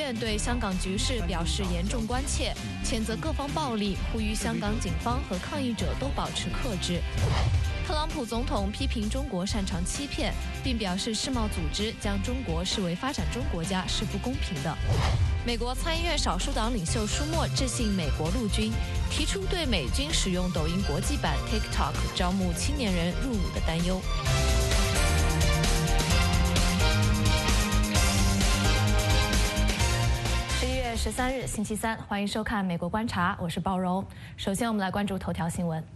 院对香港局势表示严重关切，谴责各方暴力，呼吁香港警方和抗议者都保持克制。特朗普总统批评中国擅长欺骗，并表示世贸组织将中国视为发展中国家是不公平的。美国参议院少数党领袖舒默致信美国陆军，提出对美军使用抖音国际版 TikTok 招募青年人入伍的担忧。11月13日，星期三，欢迎收看《美国观察》，我是鲍荣。首先，我们来关注头条新闻。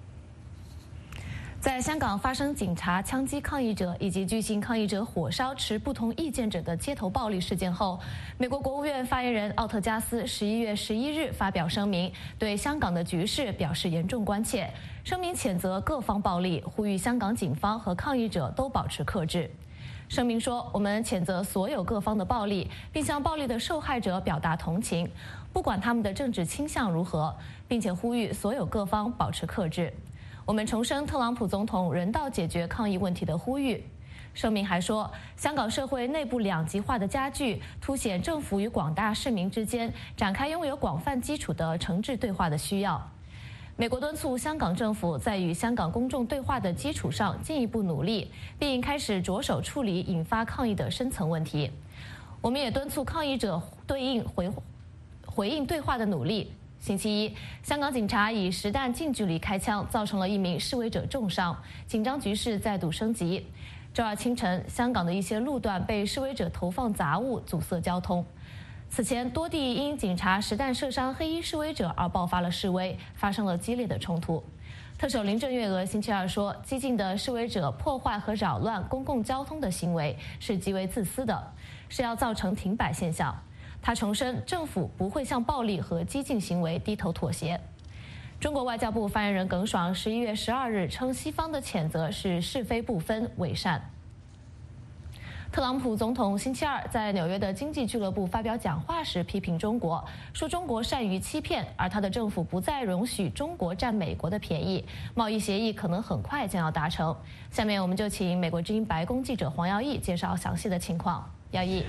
在香港发生警察枪击抗议者以及巨型抗议者火烧持不同意见者的街头暴力事件后，美国国务院发言人奥特加斯11月11日发表声明，对香港的局势表示严重关切。声明谴责各方暴力，呼吁香港警方和抗议者都保持克制。声明说，我们谴责所有各方的暴力，并向暴力的受害者表达同情，不管他们的政治倾向如何，并且呼吁所有各方保持克制。我们重申特朗普总统人道解决抗议问题的呼吁。声明还说，香港社会内部两极化的加剧，凸显政府与广大市民之间展开拥有广泛基础的诚挚对话的需要。美国敦促香港政府在与香港公众对话的基础上进一步努力，并开始着手处理引发抗议的深层问题。我们也敦促抗议者回应对话的努力。星期一，香港警察以实弹近距离开枪，造成了一名示威者重伤，紧张局势再度升级。周二清晨，香港的一些路段被示威者投放杂物，阻塞交通。此前，多地因警察实弹射伤黑衣示威者而爆发了示威，发生了激烈的冲突。特首林郑月娥星期二说，激进的示威者破坏和扰乱公共交通的行为是极为自私的，是要造成停摆现象。他重申，政府不会向暴力和激进行为低头妥协。中国外交部发言人耿爽11月12日称，西方的谴责是是非不分、伪善。特朗普总统星期二在纽约的经济俱乐部发表讲话时批评中国，说中国善于欺骗，而他的政府不再容许中国占美国的便宜，贸易协议可能很快将要达成。下面我们就请美国之音白宫记者黄耀义介绍详细的情况。耀义。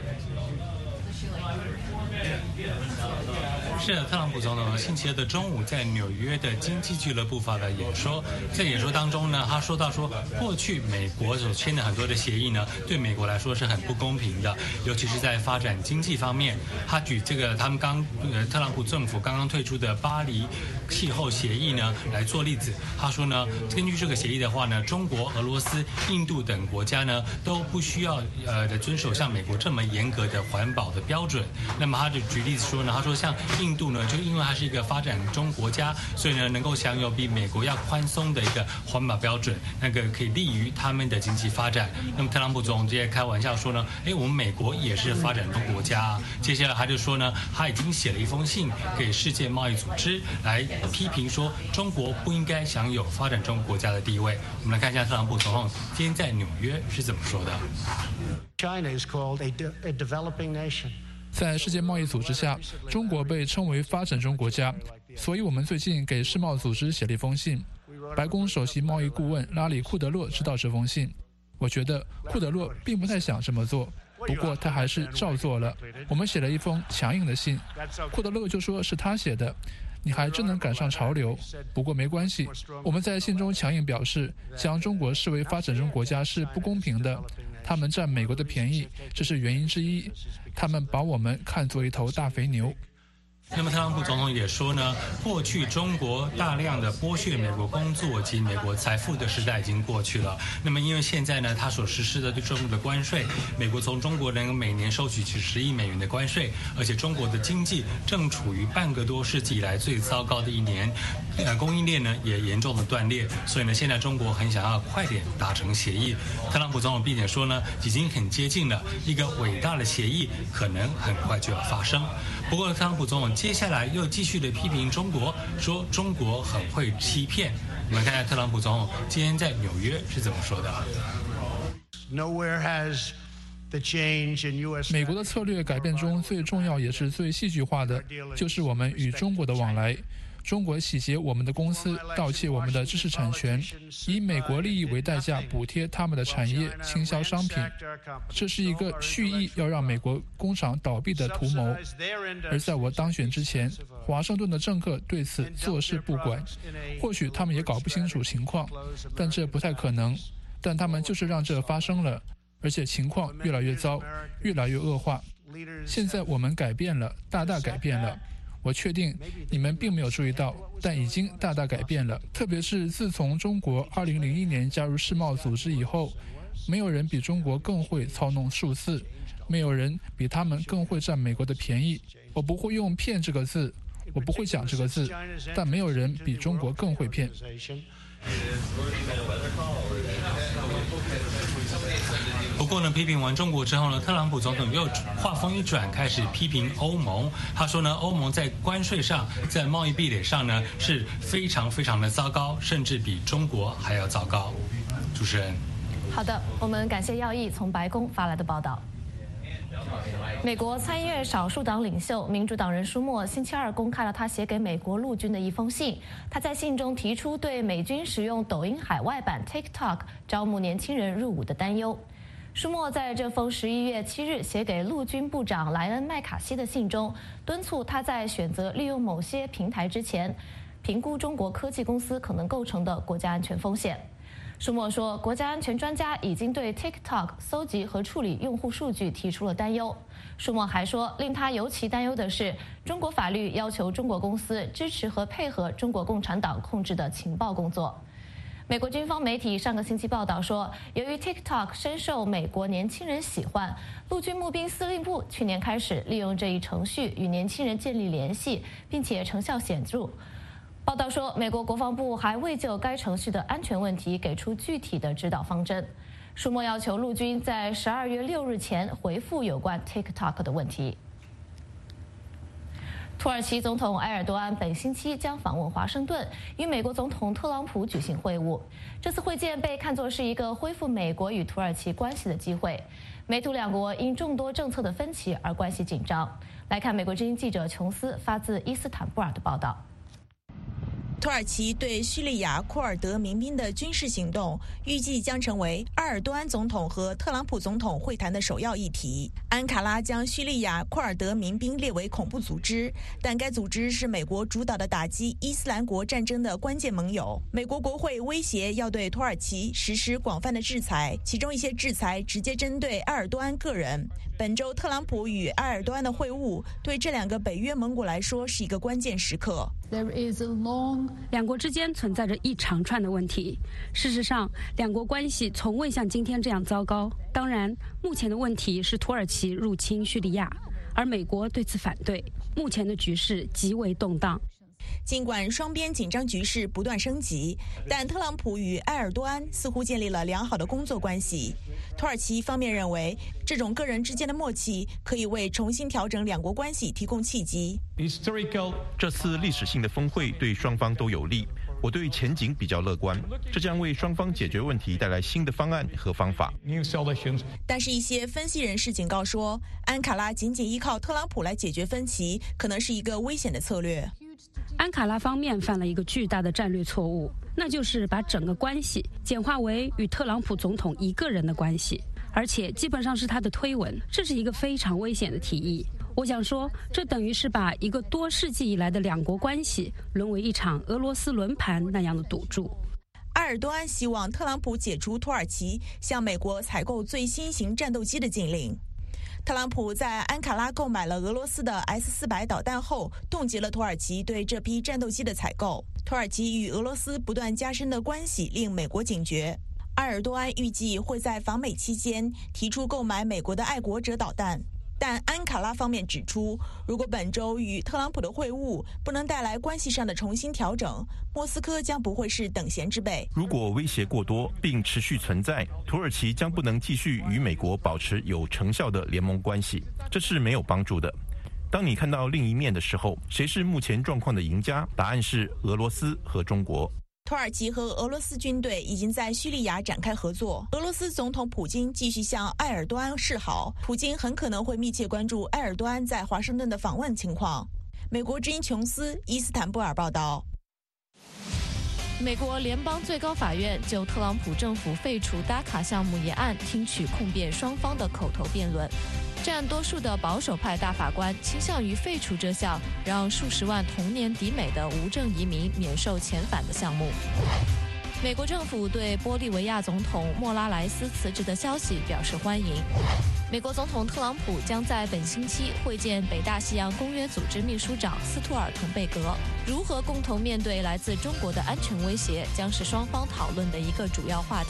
是的，特朗普总统星期二的中午在纽约的经济俱乐部发表演说，在演说当中呢，他说到过去美国所签的很多的协议呢，对美国来说是很不公平的，尤其是在发展经济方面。他举这个他们特朗普政府刚刚退出的巴黎气候协议呢来做例子。他说呢，根据这个协议的话呢，中国、俄罗斯、印度等国家呢都不需要遵守像美国这么严格的环保的标准。那么他就举例子说呢，他说像印度呢，就因为它是一个发展中国家，所以呢能够享有比美国要宽松的一个环保标准，那个可以利于他们的经济发展。那么特朗普总统直接开玩笑说呢，我们美国也是发展中国家啊。接下来他就说呢，他已经写了一封信给世界贸易组织来批评说中国不应该享有发展中国家的地位。我们来看一下特朗普总统今天在纽约是怎么说的。 China is called a developing nation. 在世界贸易组织下，中国被称为发展中国家，所以我们最近给世贸组织写了一封信。白宫首席贸易顾问拉里·库德洛知道这封信，我觉得库德洛并不太想这么做，不过他还是照做了。我们写了一封强硬的信，库德洛就说是他写的。你还真能赶上潮流，不过没关系。我们在信中强硬表示，将中国视为发展中国家是不公平的，他们占美国的便宜，这是原因之一。他们把我们看作一头大肥牛。 那么特朗普总统也说呢，过去中国大量的剥削美国工作及美国财富的时代已经过去了。那么因为现在呢，他所实施的对中国的关税，美国从中国能每年收取10亿美元的关税，而且中国的经济正处于半个多世纪以来最糟糕的一年，供应链呢也严重的断裂，所以呢，现在中国很想要快点达成协议。特朗普总统并且说呢，已经很接近了，一个伟大的协议可能很快就要发生。不过特朗普总统接下来又继续的批评中国，说中国很会欺骗。我们看看特朗普总统今天在纽约是怎么说的。 美国的策略改变中最重要也是最戏剧化的，就是我们与中国的往来。 中国洗劫我们的公司，盗窃我们的知识产权，以美国利益为代价补贴他们的产业，倾销商品。这是一个蓄意要让美国工厂倒闭的图谋。而在我当选之前，华盛顿的政客对此坐视不管。或许他们也搞不清楚情况，但这不太可能。但他们就是让这发生了，而且情况越来越糟，越来越恶化。现在我们改变了，大大改变了。我确定你们并没有注意到，但已经大大改变了。特别是自从中国2001年加入世贸组织以后，没有人比中国更会操弄数字，没有人比他们更会占美国的便宜。我不会用骗这个字，我不会讲这个字，但没有人比中国更会骗。 不过呢，批评完中国之后呢，特朗普总统又话锋一转，开始批评欧盟。他说呢，欧盟在关税上、在贸易壁垒上呢是非常非常的糟糕，甚至比中国还要糟糕。主持人， 好的，我们感谢耀义从白宫发来的报道。美国参议院少数党领袖民主党人舒默星期二公开了他写给美国陆军的一封信。他在信中提出对美军使用抖音海外版 TikTok 招募年轻人入伍的担忧。舒默在这封11月7日写给陆军部长莱恩·麦卡锡的信中，敦促他在选择利用某些平台之前，评估中国科技公司可能构成的国家安全风险。舒默说，国家安全专家已经对 TikTok 搜集和处理用户数据提出了担忧。舒默还说，令他尤其担忧的是，中国法律要求中国公司支持和配合中国共产党控制的情报工作。美国军方媒体上个星期报道说，由于 TikTok 深受美国年轻人喜欢，陆军募兵司令部去年开始利用这一程序与年轻人建立联系，并且成效显著。报道说，美国国防部还未就该程序的安全问题给出具体的指导方针。舒默要求陆军在12月6日前回复有关 TikTok 的问题。土耳其总统埃尔多安本星期将访问华盛顿，与美国总统特朗普举行会晤。这次会见被看作是一个恢复美国与土耳其关系的机会。美土两国因众多政策的分歧而关系紧张。来看美国之音记者琼斯发自伊斯坦布尔的报道。 土耳其对叙利亚库尔德民兵的军事行动预计将成为埃尔多安总统和特朗普总统会谈的首要议题。安卡拉将叙利亚库尔德民兵列为恐怖组织，但该组织是美国主导的打击伊斯兰国战争的关键盟友。美国国会威胁要对土耳其实施广泛的制裁，其中一些制裁直接针对埃尔多安个人。本周特朗普与埃尔多安的会晤对这两个北约盟国来说是一个关键时刻。 两国之间存在着一长串的问题。事实上，两国关系从未像今天这样糟糕。当然，目前的问题是土耳其入侵叙利亚，而美国对此反对。目前的局势极为动荡。 尽管双边紧张局势不断升级，但特朗普与埃尔多安似乎建立了良好的工作关系。土耳其方面认为，这种个人之间的默契可以为重新调整两国关系提供契机。 这次历史性的峰会对双方都有利，我对前景比较乐观，这将为双方解决问题带来新的方案和方法。 但是，一些分析人士警告说，安卡拉仅仅依靠特朗普来解决分歧，可能是一个危险的策略。 安卡拉方面犯了一个巨大的战略错误，那就是把整个关系简化为与特朗普总统一个人的关系，而且基本上是他的推文。这是一个非常危险的提议。我想说，这等于是把一个多世纪以来的两国关系沦为一场俄罗斯轮盘那样的赌注。 埃尔多安希望特朗普解除土耳其向美国采购最新型战斗机的禁令。特朗普在安卡拉购买了俄罗斯的 S-400导弹后，冻结了土耳其对这批战斗机的采购。土耳其与俄罗斯不断加深的关系令美国警觉。埃尔多安预计会在访美期间提出购买美国的爱国者导弹，但安卡拉方面指出，如果本周与特朗普的会晤不能带来关系上的重新调整，莫斯科将不会是等闲之辈。 如果威胁过多并持续存在，土耳其将不能继续与美国保持有成效的联盟关系，这是没有帮助的。当你看到另一面的时候，谁是目前状况的赢家？答案是俄罗斯和中国。 土耳其和俄罗斯军队已经在叙利亚展开合作。俄罗斯总统普京继续向埃尔多安示好，普京很可能会密切关注埃尔多安在华盛顿的访问情况。 美国之音琼斯伊斯坦布尔报道。 美国联邦最高法院就特朗普政府废除DACA卡项目一案听取控辩双方的口头辩论，占多数的保守派大法官倾向于废除这项让数十万同年抵美的无证移民免受遣返的项目。美国政府对玻利维亚总统莫拉莱斯辞职的消息表示欢迎。美国总统特朗普将在本星期会见北大西洋公约组织秘书长斯图尔滕贝格。如何共同面对来自中国的安全威胁，将是双方讨论的一个主要话题。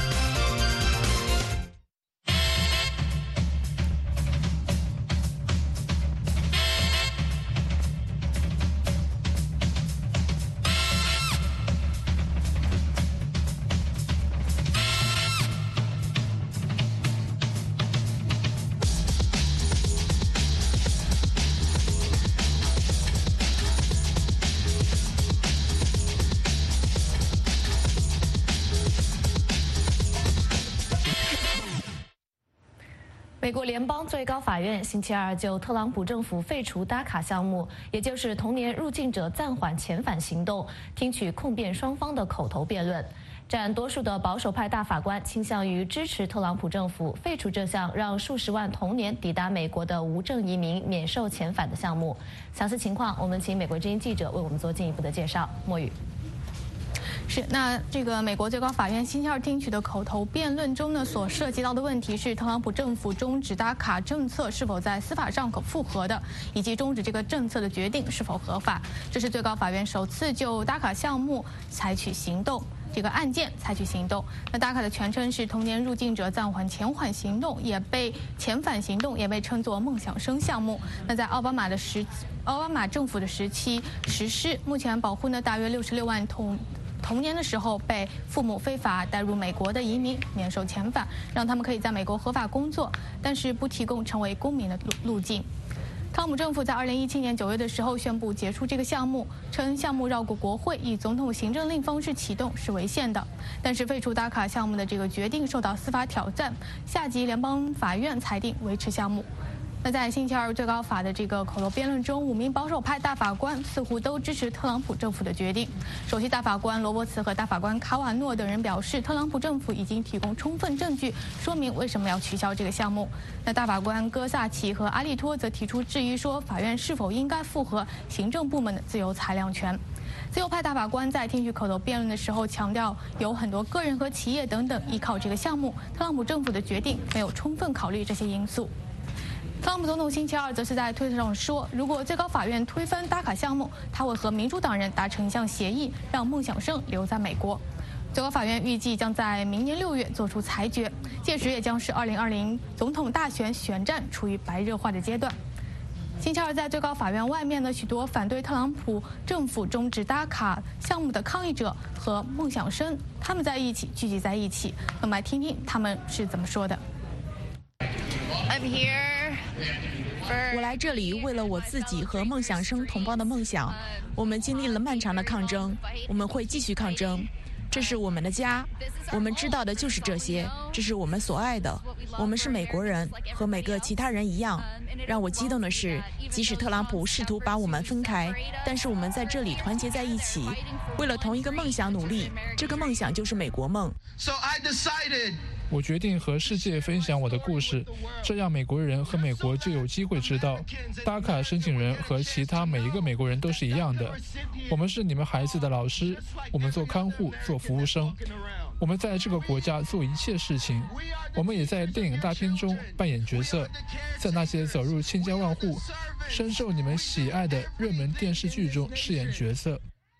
美国联邦最高法院星期二就特朗普政府废除DACA卡项目，也就是童年入境者暂缓遣返行动，听取控辩双方的口头辩论。占多数的保守派大法官倾向于支持特朗普政府废除这项让数十万童年抵达美国的无证移民免受遣返的项目。详细情况，我们请美国之音记者为我们做进一步的介绍。莫宇。 是，那这个美国最高法院星期二听取的口头辩论中呢，所涉及到的问题是特朗普政府终止DACA卡政策是否在司法上可复核的，以及终止这个政策的决定是否合法。这是最高法院首次就DACA卡项目采取行动。这个案件采取行动。那DACA卡的全称是童年入境者暂缓遣返行动，遣返行动也被称作梦想生项目。那在奥巴马政府的时期实施，目前保护呢大约66万童年的时候被父母非法带入美国的移民免受遣返，让他们可以在美国合法工作，但是不提供成为公民的路径。特朗普政府在2017年9月的时候宣布结束这个项目，称项目绕过国会，以总统行政令方式启动是违宪的。但是废除DACA卡项目的这个决定受到司法挑战，下级联邦法院裁定维持项目。那在星期二最高法的这个口头辩论中，5名保守派大法官似乎都支持特朗普政府的决定。首席大法官罗伯茨和大法官卡瓦诺等人表示，特朗普政府已经提供充分证据，说明为什么要取消这个项目。那大法官戈萨奇和阿利托则提出质疑，说法院是否应该复核行政部门的自由裁量权。自由派大法官在听取口头辩论的时候强调，有很多个人和企业等等依靠这个项目，特朗普政府的决定没有充分考虑这些因素。特朗普总统星期二则是在推特上说，如果最高法院推翻DACA卡项目，他会和民主党人达成一项协议，让孟想生留在美国。最高法院预计将在明年6月做出裁决，届时也将是2020总统大选选战处于白热化的阶段。星期二在最高法院外面呢，许多反对特朗普政府终止DACA卡项目的抗议者和孟想生他们聚集在一起，那么来听听他们是怎么说的。 我来这里为了我自己和梦想生同胞的梦想。我们经历了漫长的抗争，我们会继续抗争。这是我们的家，我们知道的就是这些，这是我们所爱的。我们是美国人，和每个其他人一样。让我激动的是，即使特朗普试图把我们分开，但是我们在这里团结在一起，为了同一个梦想努力。这个梦想就是美国梦。 我决定和世界分享我的故事，这样美国人和美国就有机会知道，DACA卡申请人和其他每一个美国人都是一样的。我们是你们孩子的老师，我们做看护，做服务生，我们在这个国家做一切事情。我们也在电影大片中扮演角色，在那些走入千家万户、深受你们喜爱的热门电视剧中饰演角色。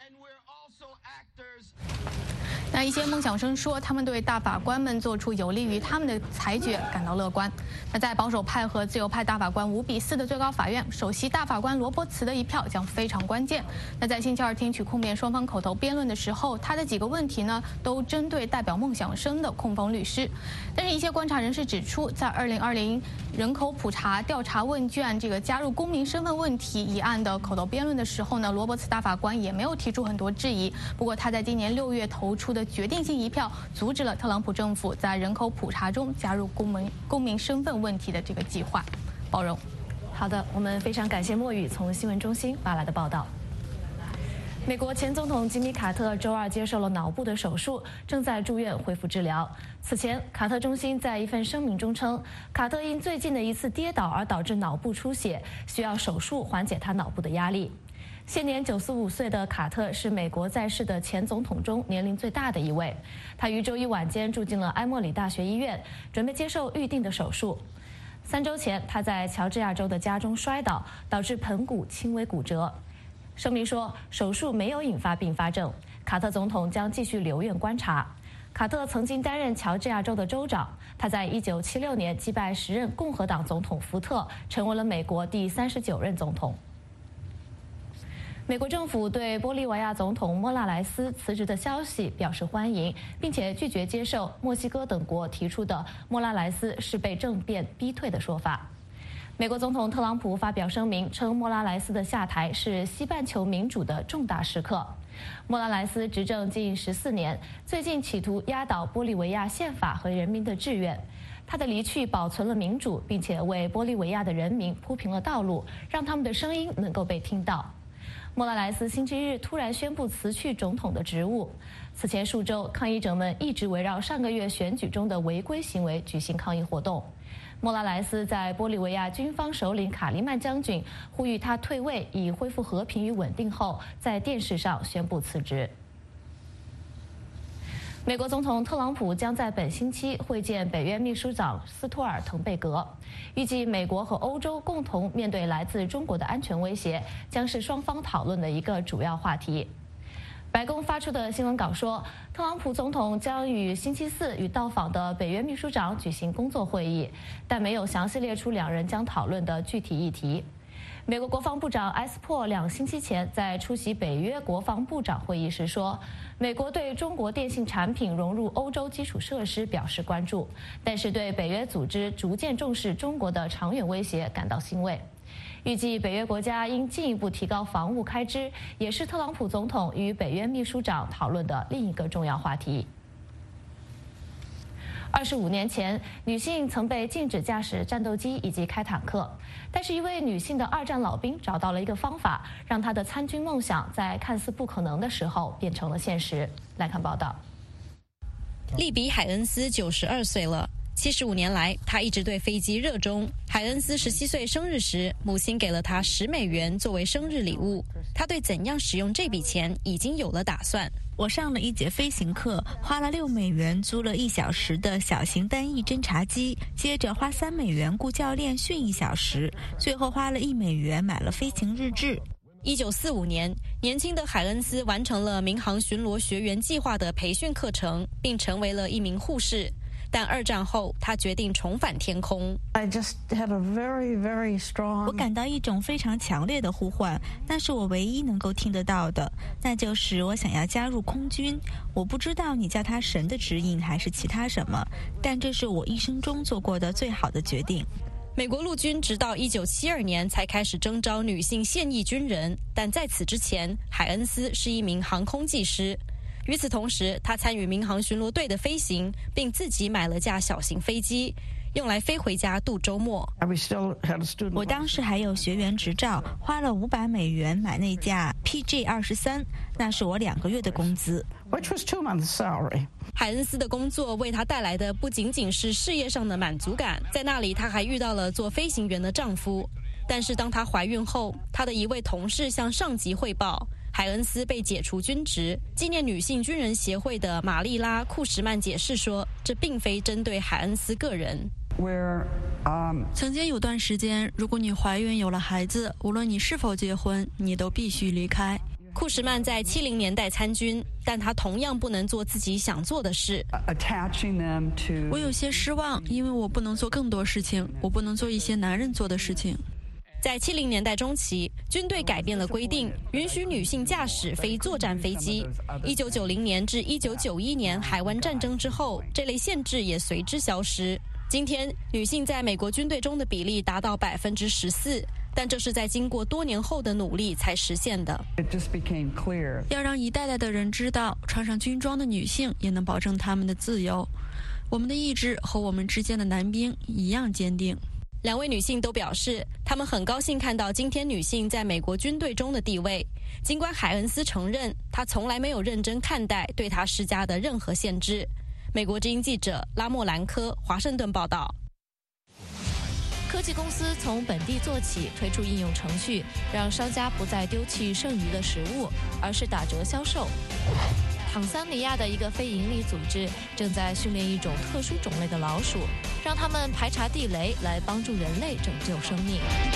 那一些梦想生说，他们对大法官们做出有利于他们的裁决感到乐观。那在保守派和自由派大法官5比4的最高法院，首席大法官罗伯茨的一票将非常关键。那在星期二听取控辩双方口头辩论的时候，他的几个问题呢，都针对代表梦想生的控方律师。但是，一些观察人士指出，在2020人口普查调查问卷这个加入公民身份问题一案的口头辩论的时候呢，罗伯茨大法官也没有提出很多质疑。不过，他在今年6月投出的决定性一票，阻止了特朗普政府在人口普查中加入公民身份问题的这个计划。包容。 好的，我们非常感谢莫宇从新闻中心发来的报道。美国前总统吉米·卡特周二接受了脑部的手术，正在住院恢复治疗。此前，卡特中心在一份声明中称，卡特因最近的一次跌倒而导致脑部出血，需要手术缓解他脑部的压力。现年95岁的卡特是美国在世的前总统中年龄最大的一位。他于周一晚间住进了埃默里大学医院，准备接受预定的手术。3周前，他在乔治亚州的家中摔倒，导致盆骨轻微骨折。声明说，手术没有引发并发症，卡特总统将继续留院观察。卡特曾经担任乔治亚州的州长，他在1976年击败时任共和党总统福特，成为了美国第39任总统。美国政府对玻利维亚总统莫拉莱斯辞职的消息表示欢迎，并且拒绝接受墨西哥等国提出的莫拉莱斯是被政变逼退的说法。美国总统特朗普发表声明称，莫拉莱斯的下台是西半球民主的重大时刻。莫拉莱斯执政近14年，最近企图压倒玻利维亚宪法和人民的志愿。他的离去保存了民主，并且为玻利维亚的人民铺平了道路，让他们的声音能够被听到。莫拉莱斯星期日突然宣布辞去总统的职务。此前数周，抗议者们一直围绕上个月选举中的违规行为举行抗议活动。莫拉莱斯在玻利维亚军方首领卡利曼将军呼吁他退位以恢复和平与稳定后，在电视上宣布辞职。美国总统特朗普将在本星期会见北约秘书长斯托尔滕贝格，预计美国和欧洲共同面对来自中国的安全威胁，将是双方讨论的一个主要话题。白宫发出的新闻稿说，特朗普总统将于星期4与到访的北约秘书长举行工作会议，但没有详细列出两人将讨论的具体议题。美国国防部长埃斯珀2星期前在出席北约国防部长会议时说，美国对中国电信产品融入欧洲基础设施表示关注，但是对北约组织逐渐重视中国的长远威胁感到欣慰。预计北约国家应进一步提高防务开支，也是特朗普总统与北约秘书长讨论的另一个重要话题。25年前，女性曾被禁止驾驶战斗机以及开坦克，但是一位女性的2战老兵找到了一个方法，让她的参军梦想在看似不可能的时候变成了现实。来看报道。 利比海恩斯92岁了。75年来，他一直对飞机热衷。海恩斯17岁生日时，母亲给了他10美元作为生日礼物。他对怎样使用这笔钱已经有了打算。 我上了1节飞行课，花了6美元租了1小时的小型单翼侦察机，接着花3美元雇教练训1小时，最后花了1美元买了飞行日志。 1945年，年轻的海恩斯完成了民航巡逻学员计划的培训课程，并成为了一名护士。但2战后，他决定重返天空。 我感到一种非常强烈的呼唤，那是我唯一能够听得到的，那就是我想要加入空军。我不知道你叫它神的指引还是其他什么，但这是我一生中做过的最好的决定。 美国陆军直到1972年才开始征召女性现役军人，但在此之前，海恩斯是一名航空技师。与此同时，他参与民航巡逻队的飞行，并自己买了架小型飞机，用来飞回家度周末。 我当时还有学员执照，花了500美元买那架 PG-23，那是我2个月的工资。 海恩斯的工作为他带来的不仅仅是事业上的满足感，在那里他还遇到了做飞行员的丈夫。但是当她怀孕后，她的一位同事向上级汇报，海恩斯被解除军职。纪念女性军人协会的玛丽拉·库什曼解释说，这并非针对海恩斯个人。 曾经有段时间，如果你怀孕有了孩子，无论你是否结婚，你都必须离开。 库什曼在70年代参军，但他同样不能做自己想做的事。 我有些失望，因为我不能做更多事情，我不能做一些男人做的事情。 在70年代中期，军队改变了规定，允许女性驾驶非作战飞机。1990年至1991年海湾战争之后，这类限制也随之消失。今天，女性在美国军队中的比例达到14%，但这是在经过多年后的努力才实现的。 要让一代代的人知道，穿上军装的女性也能保证她们的自由。我们的意志和我们之间的男兵一样坚定。 2位女性都表示，她们很高兴看到今天女性在美国军队中的地位。尽管海恩斯承认，她从来没有认真看待对她施加的任何限制。美国之音记者拉莫兰科华盛顿报道。 科技公司从本地做起，推出应用程序，让商家不再丢弃剩余的食物，而是打折销售。坦桑尼亚的一个非营利组织正在训练一种特殊种类的老鼠，让它们排查地雷，来帮助人类拯救生命。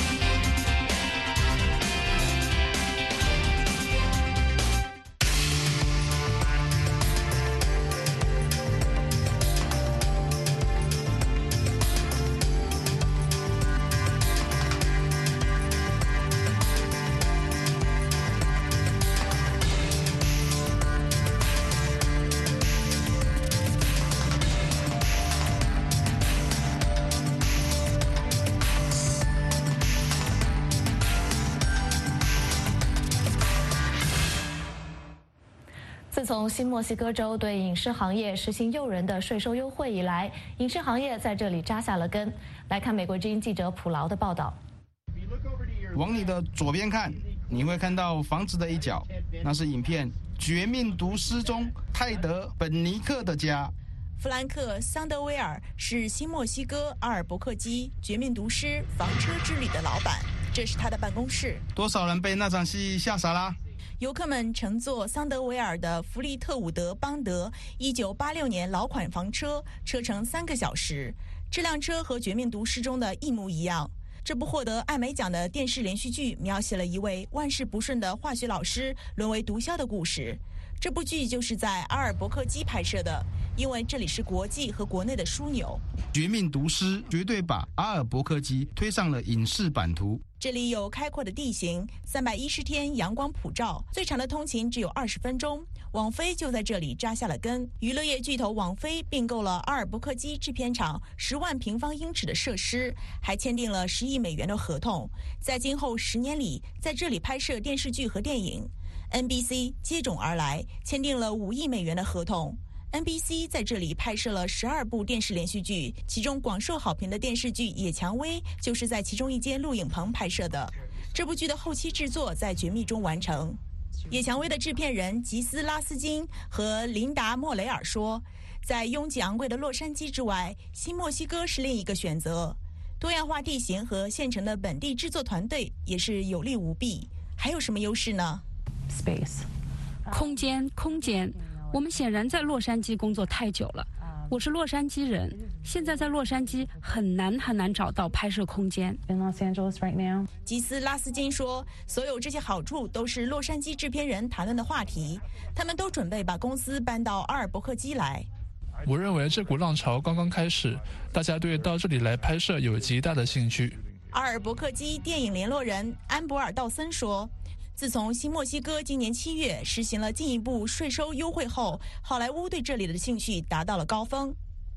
自从新墨西哥州对影视行业实行诱人的税收优惠以来，影视行业在这里扎下了根。来看美国之音记者普劳的报道。 往你的左边看，你会看到房子的一角，那是影片《绝命毒师》中泰德·本尼克的家。 弗兰克·桑德威尔是新墨西哥阿尔伯克基《绝命毒师》房车之旅的老板，这是他的办公室。 多少人被那场戏吓傻啦？ 游客们乘坐桑德维尔的弗利特伍德邦德1986年老款房车，车程3个小时。这辆车和《绝命毒师》中的一模一样。这部获得艾美奖的电视连续剧描写了一位万事不顺的化学老师沦为毒枭的故事。这部剧就是在阿尔伯克基拍摄的，因为这里是国际和国内的枢纽。 绝命毒师绝对把阿尔伯克基推上了影视版图。 这里有开阔的地形，310天阳光普照，最长的通勤只有20分钟。网飞就在这里扎下了根。娱乐业巨头网飞并购了阿尔伯克基制片厂10万平方英尺的设施，还签订了10亿美元的合同，在今后10年里在这里拍摄电视剧和电影。NBC 接踵而来，签订了5亿美元的合同。NBC 在这里拍摄了12部电视连续剧，其中广受好评的电视剧《野蔷薇》就是在其中一间录影棚拍摄的。这部剧的后期制作在绝密中完成。《野蔷薇》的制片人吉斯拉斯金和琳达莫雷尔说，在拥挤昂贵的洛杉矶之外，新墨西哥是另一个选择。多样化地形和现成的本地制作团队也是有利无弊。还有什么优势呢？ Space， 空间。我们显然在洛杉矶工作太久了。我是洛杉矶人，现在在洛杉矶很难找到拍摄空间。 吉斯拉斯金说，所有这些好处都是洛杉矶制片人谈论的话题，他们都准备把公司搬到阿尔伯克基来。 我认为这股浪潮刚刚开始，大家对到这里来拍摄有极大的兴趣。 阿尔伯克基电影联络人安博尔·道森说，自从新墨西哥今年7月实行了进一步税收优惠后，好莱坞对这里的兴趣达到了高峰。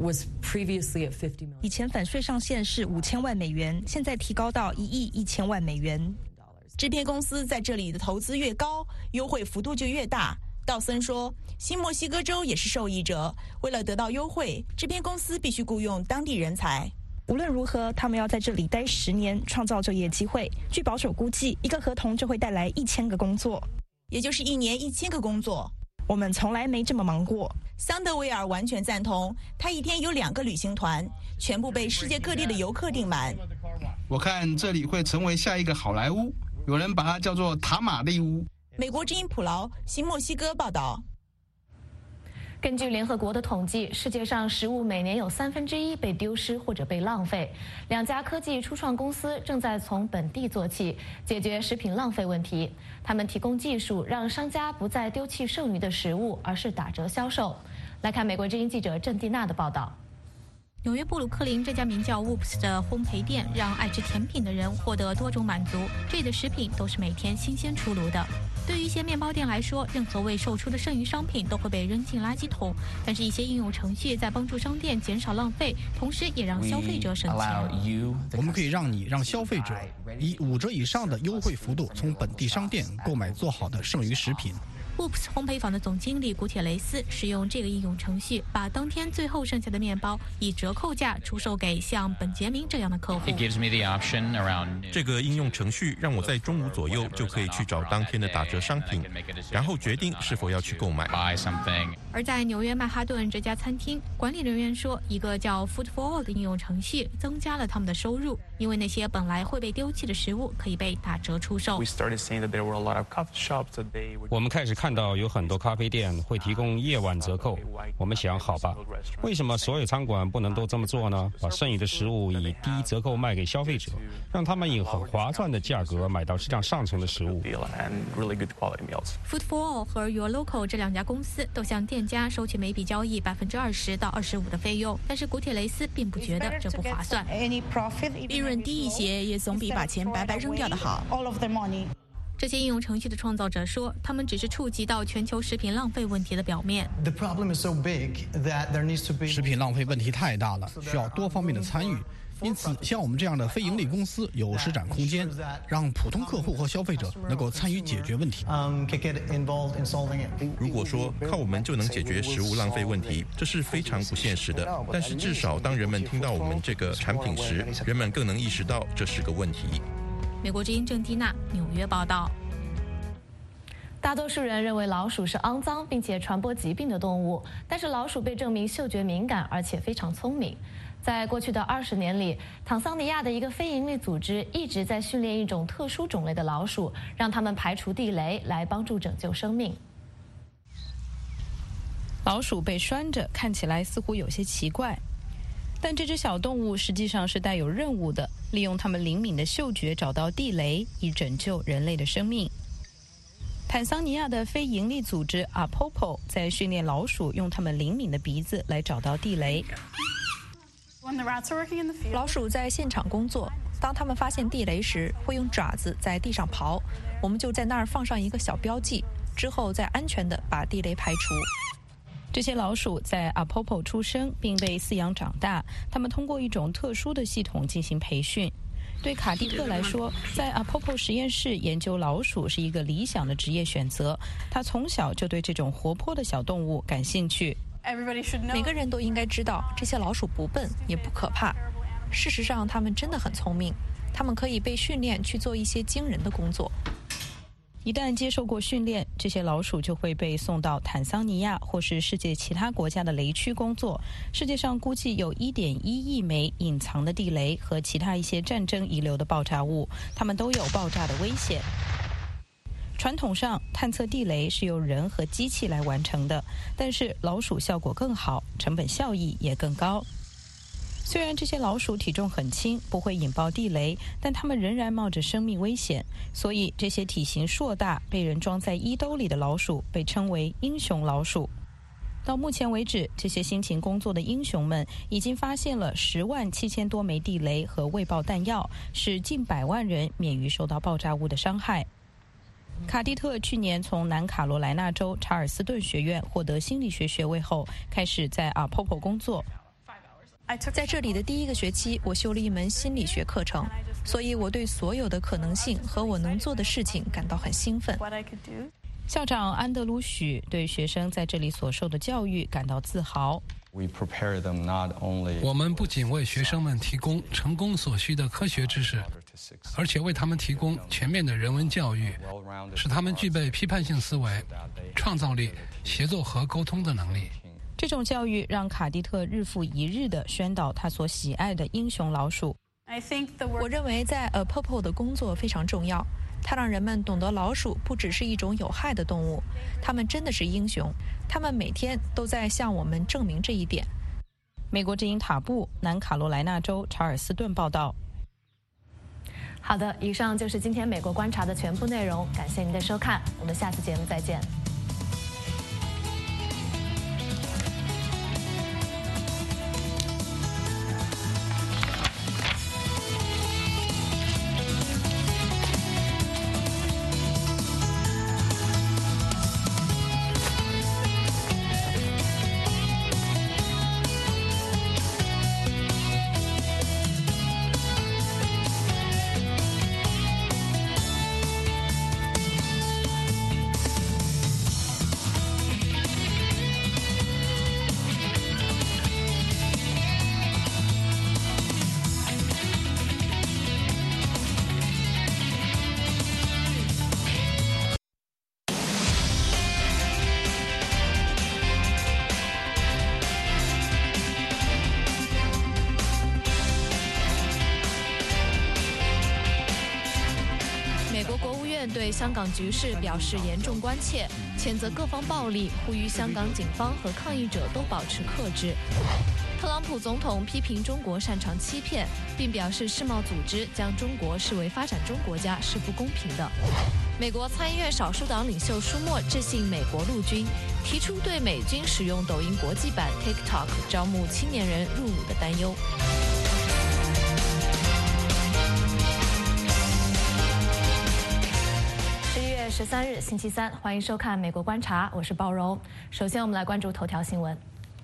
以前反税上限是5000万美元，现在提高到1亿1000万美元。 制片公司在这里的投资越高，优惠幅度就越大。道森说，新墨西哥州也是受益者，为了得到优惠，制片公司必须雇佣当地人才。 无论如何，他们要在这里待10年，创造就业机会。据保守估计，一个合同就会带来1000个工作， 也就是1年1000个工作。 我们从来没这么忙过。 桑德维尔完全赞同，他一天有2个旅行团，全部被世界各地的游客订满。 我看这里会成为下一个好莱坞，有人把它叫做塔玛利屋。 美国之音普劳，新墨西哥报道。 根据联合国的统计，世界上食物每年有1/3被丢失或者被浪费。2家科技初创公司正在从本地做起，解决食品浪费问题。他们提供技术，让商家不再丢弃剩余的食物，而是打折销售。来看美国之音记者郑蒂娜的报道。 纽约布鲁克林这家名叫 Whoops 的烘焙店，让爱吃甜品的人获得多种满足。这里的食品都是每天新鲜出炉的。对于一些面包店来说，任何未售出的剩余商品都会被扔进垃圾桶。但是，一些应用程序在帮助商店减少浪费，同时也让消费者省钱。 我们可以让消费者以5折以上的优惠幅度从本地商店购买做好的剩余食品。 Hoops 烘焙坊的总经理古铁雷斯使用这个应用程序，把当天最后剩下的面包以折扣价出售给像本杰明这样的客户。 这个应用程序让我在中午左右就可以去找当天的打折商品，然后决定是否要去购买。 而在纽约曼哈顿这家餐厅，管理人员说，一个叫 Food for All 的应用程序增加了他们的收入，因为那些本来会被丢弃的食物可以被打折出售。 我们开始看到有很多咖啡店会提供夜晚折扣。我们想，好吧，为什么所有餐馆不能都这么做呢？把剩余的食物以低折扣卖给消费者，让他们以很划算的价格买到质量上乘的食物。 Food for All 和 Your Local 这两家公司都向店家收取每笔交易20%到25%的费用，但是古铁雷斯并不觉得这不划算。 利润低一些也总比把钱白白扔掉的好。 这些应用程序的创造者说，他们只是触及到全球食品浪费问题的表面。 食品浪费问题太大了，需要多方面的参与。因此，像我们这样的非盈利公司有施展空间，让普通客户和消费者能够参与解决问题。 如果说靠我们就能解决食物浪费问题，这是非常不现实的。但是至少当人们听到我们这个产品时，人们更能意识到这是个问题。 美国之音郑蒂娜，纽约报道。 大多数人认为老鼠是肮脏并且传播疾病的动物，但是老鼠被证明嗅觉敏感，而且非常聪明。在过去的20年里，坦桑尼亚的一个非营利组织一直在训练一种特殊种类的老鼠，让它们排除地雷，来帮助拯救生命。 老鼠被拴着，看起来似乎有些奇怪，但这只小动物实际上是带有任务的，利用它们灵敏的嗅觉找到地雷，以拯救人类的生命。坦桑尼亚的非营利组织 Apopo 在训练老鼠用它们灵敏的鼻子来找到地雷。 老鼠在现场工作，当它们发现地雷时，会用爪子在地上刨，我们就在那儿放上一个小标记，之后再安全地把地雷排除。 这些老鼠在 Apopo 出生并被饲养长大，它们通过一种特殊的系统进行培训。对卡蒂特来说，在 Apopo 实验室研究老鼠是一个理想的职业选择。他从小就对这种活泼的小动物感兴趣。 每个人都应该知道，这些老鼠不笨也不可怕。事实上，它们真的很聪明，它们可以被训练去做一些惊人的工作。 一旦接受过训练，这些老鼠就会被送到坦桑尼亚或是世界其他国家的雷区工作。世界上估计有1.1亿枚隐藏的地雷和其他一些战争遗留的爆炸物，它们都有爆炸的危险。传统上，探测地雷是由人和机器来完成的，但是老鼠效果更好，成本效益也更高。虽然这些老鼠体重很轻，不会引爆地雷，但它们仍然冒着生命危险，所以这些体型硕大、被人装在衣兜里的老鼠被称为英雄老鼠。到目前为止，这些辛勤工作的英雄们已经发现了107000多枚地雷和未爆弹药，使近100万人免于受到爆炸物的伤害。卡蒂特去年从南卡罗来纳州查尔斯顿学院获得心理学学位后，开始在 Apopo 工作。 在这里的第1个学期，我修了一门心理学课程，所以我对所有的可能性和我能做的事情感到很兴奋。 校长安德鲁许对学生在这里所受的教育感到自豪。 我们不仅为学生们提供成功所需的科学知识，而且为他们提供全面的人文教育，使他们具备批判性思维、创造力、协作和沟通的能力。 这种教育让卡蒂特日复一日地宣导他所喜爱的英雄老鼠。 我认为在 Apopo 的工作非常重要，它让人们懂得老鼠不只是一种有害的动物，它们真的是英雄，它们每天都在向我们证明这一点。 美国之音塔布，南卡罗来纳州查尔斯顿报道。 好的，以上就是今天美国观察的全部内容，感谢您的收看，我们下次节目再见。 院对香港局势表示严重关切，谴责各方暴力，呼吁香港警方和抗议者都保持克制。特朗普总统批评中国擅长欺骗，并表示世贸组织将中国视为发展中国家是不公平的。美国参议院少数党领袖舒默致信美国陆军，提出对美军使用抖音国际版 TikTok 招募青年人入伍的担忧。11月13日，星期三，欢迎收看《美国观察》，我是鲍柔。首先，我们来关注头条新闻。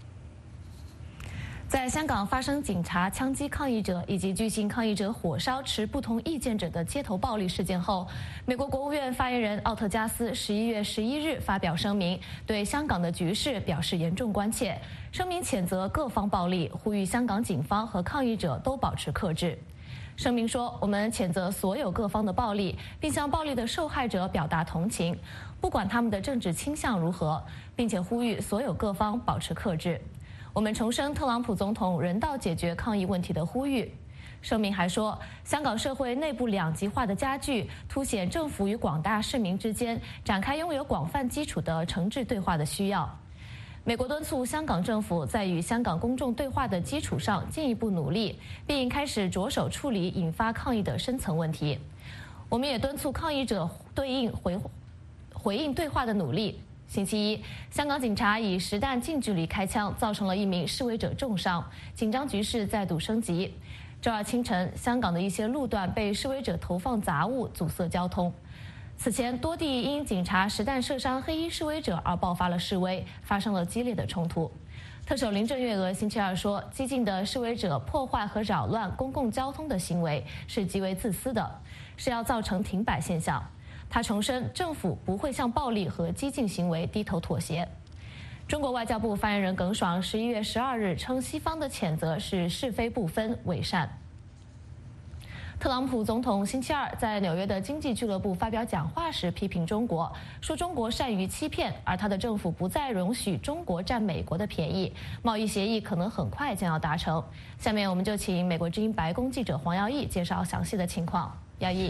在香港发生警察枪击抗议者以及巨型抗议者火烧持不同意见者的街头暴力事件后，美国国务院发言人奥特加斯11月11日发表声明，对香港的局势表示严重关切。声明谴责各方暴力，呼吁香港警方和抗议者都保持克制。声明说，我们谴责所有各方的暴力，并向暴力的受害者表达同情，不管他们的政治倾向如何，并且呼吁所有各方保持克制。我们重申特朗普总统人道解决抗议问题的呼吁。声明还说，香港社会内部两极化的加剧，凸显政府与广大市民之间展开拥有广泛基础的诚挚对话的需要。美国敦促香港政府在与香港公众对话的基础上进一步努力，并开始着手处理引发抗议的深层问题。我们也敦促抗议者回应对话的努力。星期一，香港警察以实弹近距离开枪，造成了一名示威者重伤，紧张局势再度升级。周二清晨，香港的一些路段被示威者投放杂物，阻塞交通。此前，多地因警察实弹射伤黑衣示威者而爆发了示威，发生了激烈的冲突。特首林郑月娥星期二说，激进的示威者破坏和扰乱公共交通的行为是极为自私的，是要造成停摆现象。他重申，政府不会向暴力和激进行为低头妥协。中国外交部发言人耿爽11月12日称，西方的谴责是是非不分、伪善。特朗普总统星期二在纽约的经济俱乐部发表讲话时批评中国，说中国善于欺骗，而他的政府不再容许中国占美国的便宜，贸易协议可能很快将要达成。下面我们就请美国之音白宫记者黄耀义介绍详细的情况。耀义。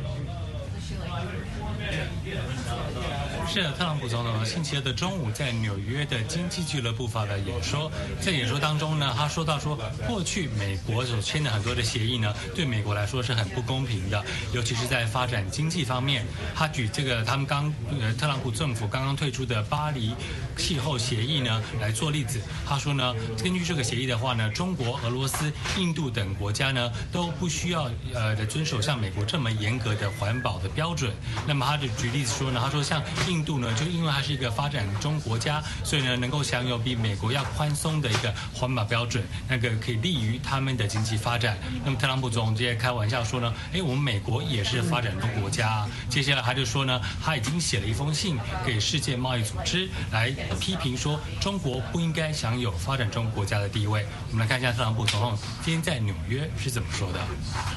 是特朗普总统星期二的中午在纽约的经济俱乐部发表演说，在演说当中呢，他说到说，过去美国所签的很多的协议呢，对美国来说是很不公平的，尤其是在发展经济方面。他举这个他们特朗普政府刚刚退出的巴黎气候协议呢来做例子。他说呢，根据这个协议的话呢，中国、俄罗斯、印度等国家呢都不需要遵守像美国这么严格的环保的标准。那么他就举例子说呢，他说像印度呢，就因为它是一个发展中国家，所以呢能够享有比美国要宽松的一个环保标准，那个可以利于他们的经济发展。那么特朗普总统直接开玩笑说呢，我们美国也是发展中国家。接下来他就说呢，他已经写了一封信给世界贸易组织来批评说中国不应该享有发展中国家的地位。我们来看一下特朗普总统今天在纽约是怎么说的。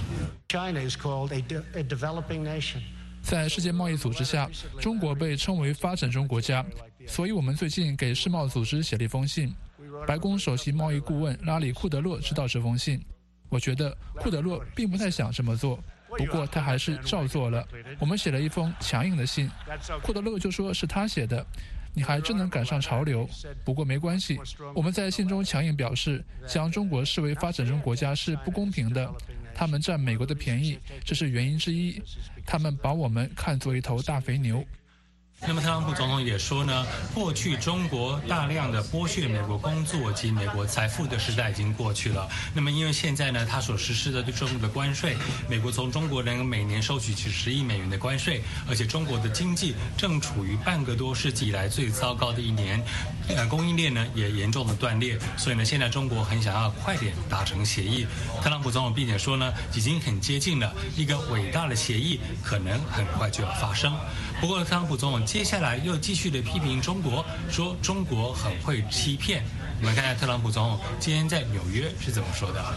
China is called a developing nation. 在世界贸易组织下，中国被称为发展中国家，所以我们最近给世贸组织写了一封信。白宫首席贸易顾问拉里·库德洛知道这封信。我觉得库德洛并不太想这么做，不过他还是照做了。我们写了一封强硬的信，库德洛就说是他写的。你还真能赶上潮流，不过没关系。我们在信中强硬表示，将中国视为发展中国家是不公平的，他们占美国的便宜，这是原因之一。他们把我们看作一头大肥牛。 那么特朗普总统也说呢，过去中国大量的剥削美国工作及美国财富的时代已经过去了。那么因为现在呢，他所实施的对中国的关税，美国从中国人每年收取10亿美元的关税，而且中国的经济正处于半个多世纪以来最糟糕的一年，供应链呢也严重的断裂，所以呢，现在中国很想要快点达成协议。特朗普总统并且说呢，已经很接近了，一个伟大的协议可能很快就要发生。不过特朗普总统接下来又继续的批评中国，说中国很会欺骗。我们看看特朗普总统今天在纽约是怎么说的。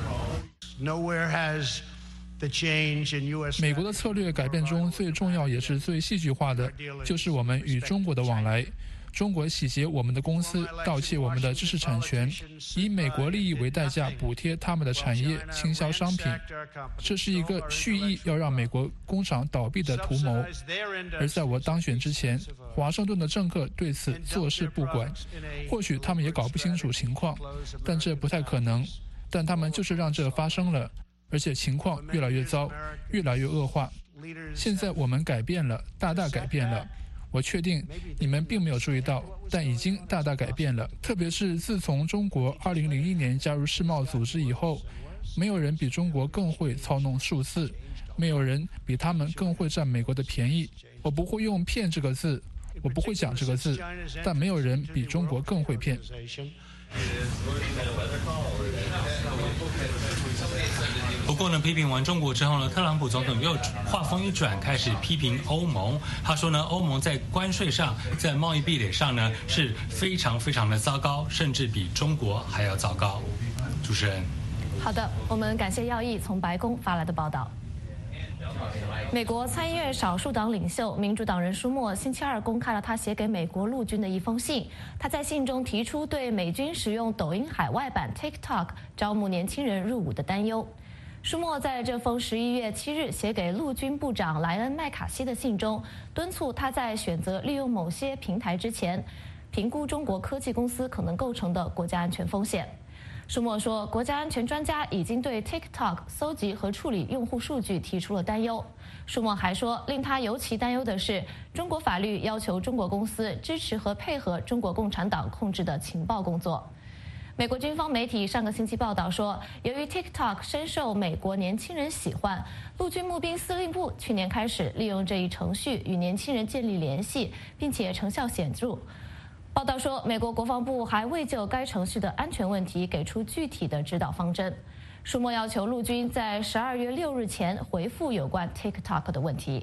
美国的策略改变中最重要也是最戏剧化的，就是我们与中国的往来。 中国洗劫我们的公司，盗窃我们的知识产权，以美国利益为代价补贴他们的产业，倾销商品。这是一个蓄意要让美国工厂倒闭的图谋。而在我当选之前，华盛顿的政客对此坐视不管。或许他们也搞不清楚情况，但这不太可能。但他们就是让这发生了，而且情况越来越糟，越来越恶化。现在我们改变了，大大改变了。我确定你们并没有注意到，但已经大大改变了。特别是自从中国2001年加入世贸组织以后，没有人比中国更会操弄数字，没有人比他们更会占美国的便宜。我不会用骗这个字，我不会讲这个字，但没有人比中国更会骗。 不过呢，批评完中国之后呢，特朗普总统又话锋一转，开始批评欧盟。他说呢，欧盟在关税上、在贸易壁垒上呢是非常非常的糟糕，甚至比中国还要糟糕。主持人， 好的，我们感谢耀义从白宫发来的报道。美国参议院少数党领袖民主党人舒默星期二公开了他写给美国陆军的一封信。他在信中提出对美军使用抖音海外版 TikTok 招募年轻人入伍的担忧。舒默在这封11月7日写给陆军部长莱恩·麦卡锡的信中，敦促他在选择利用某些平台之前，评估中国科技公司可能构成的国家安全风险。舒默说，国家安全专家已经对 TikTok 搜集和处理用户数据提出了担忧。舒默还说，令他尤其担忧的是，中国法律要求中国公司支持和配合中国共产党控制的情报工作。美国军方媒体上个星期报道说，由于 TikTok 深受美国年轻人喜欢，陆军募兵司令部去年开始利用这一程序与年轻人建立联系，并且成效显著。报道说，美国国防部还未就该程序的安全问题给出具体的指导方针。舒默要求陆军在12月6日前回复有关 TikTok 的问题。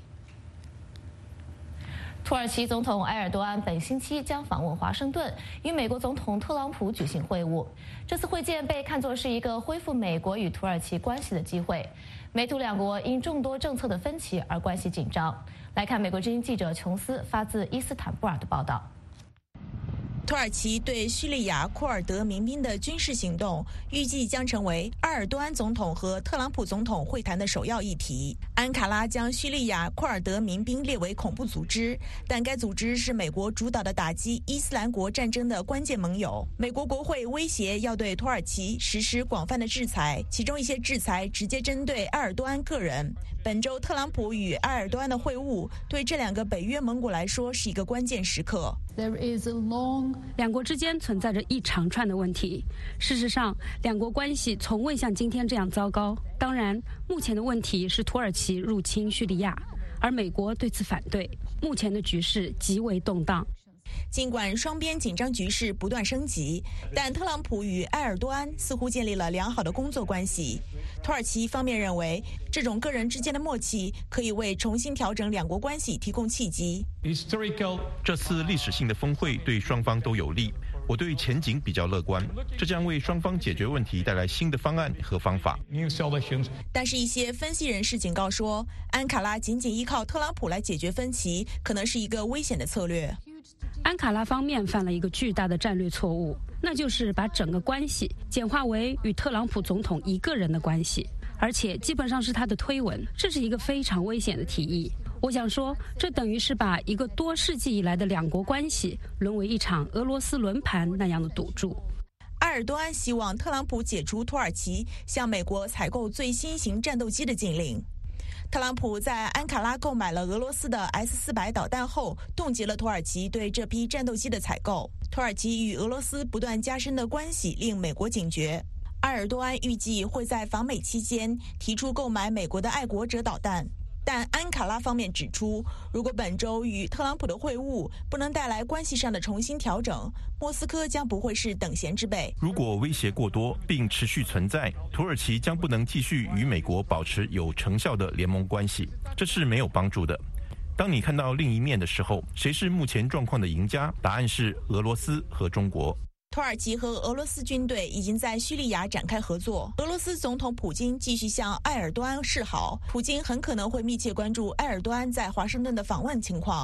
土耳其总统埃尔多安本星期将访问华盛顿，与美国总统特朗普举行会晤。这次会见被看作是一个恢复美国与土耳其关系的机会。美土两国因众多政策的分歧而关系紧张。来看美国之音记者琼斯发自伊斯坦布尔的报道。 土耳其对叙利亚库尔德民兵的军事行动预计将成为埃尔多安总统和特朗普总统会谈的首要议题。安卡拉将叙利亚库尔德民兵列为恐怖组织，但该组织是美国主导的打击伊斯兰国战争的关键盟友。美国国会威胁要对土耳其实施广泛的制裁，其中一些制裁直接针对埃尔多安个人。本周特朗普与埃尔多安的会晤对这两个北约盟国来说是一个关键时刻。 两国之间存在着一长串的问题。事实上，两国关系从未像今天这样糟糕。当然，目前的问题是土耳其入侵叙利亚，而美国对此反对。目前的局势极为动荡。 尽管双边紧张局势不断升级，但特朗普与埃尔多安似乎建立了良好的工作关系。土耳其方面认为，这种个人之间的默契可以为重新调整两国关系提供契机。 这次历史性的峰会对双方都有利，我对前景比较乐观，这将为双方解决问题带来新的方案和方法。 但是，一些分析人士警告说，安卡拉仅仅依靠特朗普来解决分歧，可能是一个危险的策略。 安卡拉方面犯了一个巨大的战略错误，那就是把整个关系简化为与特朗普总统一个人的关系，而且基本上是他的推文。这是一个非常危险的提议。我想说，这等于是把一个多世纪以来的两国关系沦为一场俄罗斯轮盘那样的赌注。 埃尔多安希望特朗普解除土耳其向美国采购最新型战斗机的禁令。特朗普在安卡拉购买了俄罗斯的 S-400导弹后，冻结了土耳其对这批战斗机的采购。土耳其与俄罗斯不断加深的关系令美国警觉。埃尔多安预计会在访美期间提出购买美国的爱国者导弹，但安卡拉方面指出，如果本周与特朗普的会晤不能带来关系上的重新调整，莫斯科将不会是等闲之辈。 如果威胁过多并持续存在，土耳其将不能继续与美国保持有成效的联盟关系，这是没有帮助的。当你看到另一面的时候，谁是目前状况的赢家？答案是俄罗斯和中国。 土耳其和俄罗斯军队已经在叙利亚展开合作。俄罗斯总统普京继续向埃尔多安示好，普京很可能会密切关注埃尔多安在华盛顿的访问情况。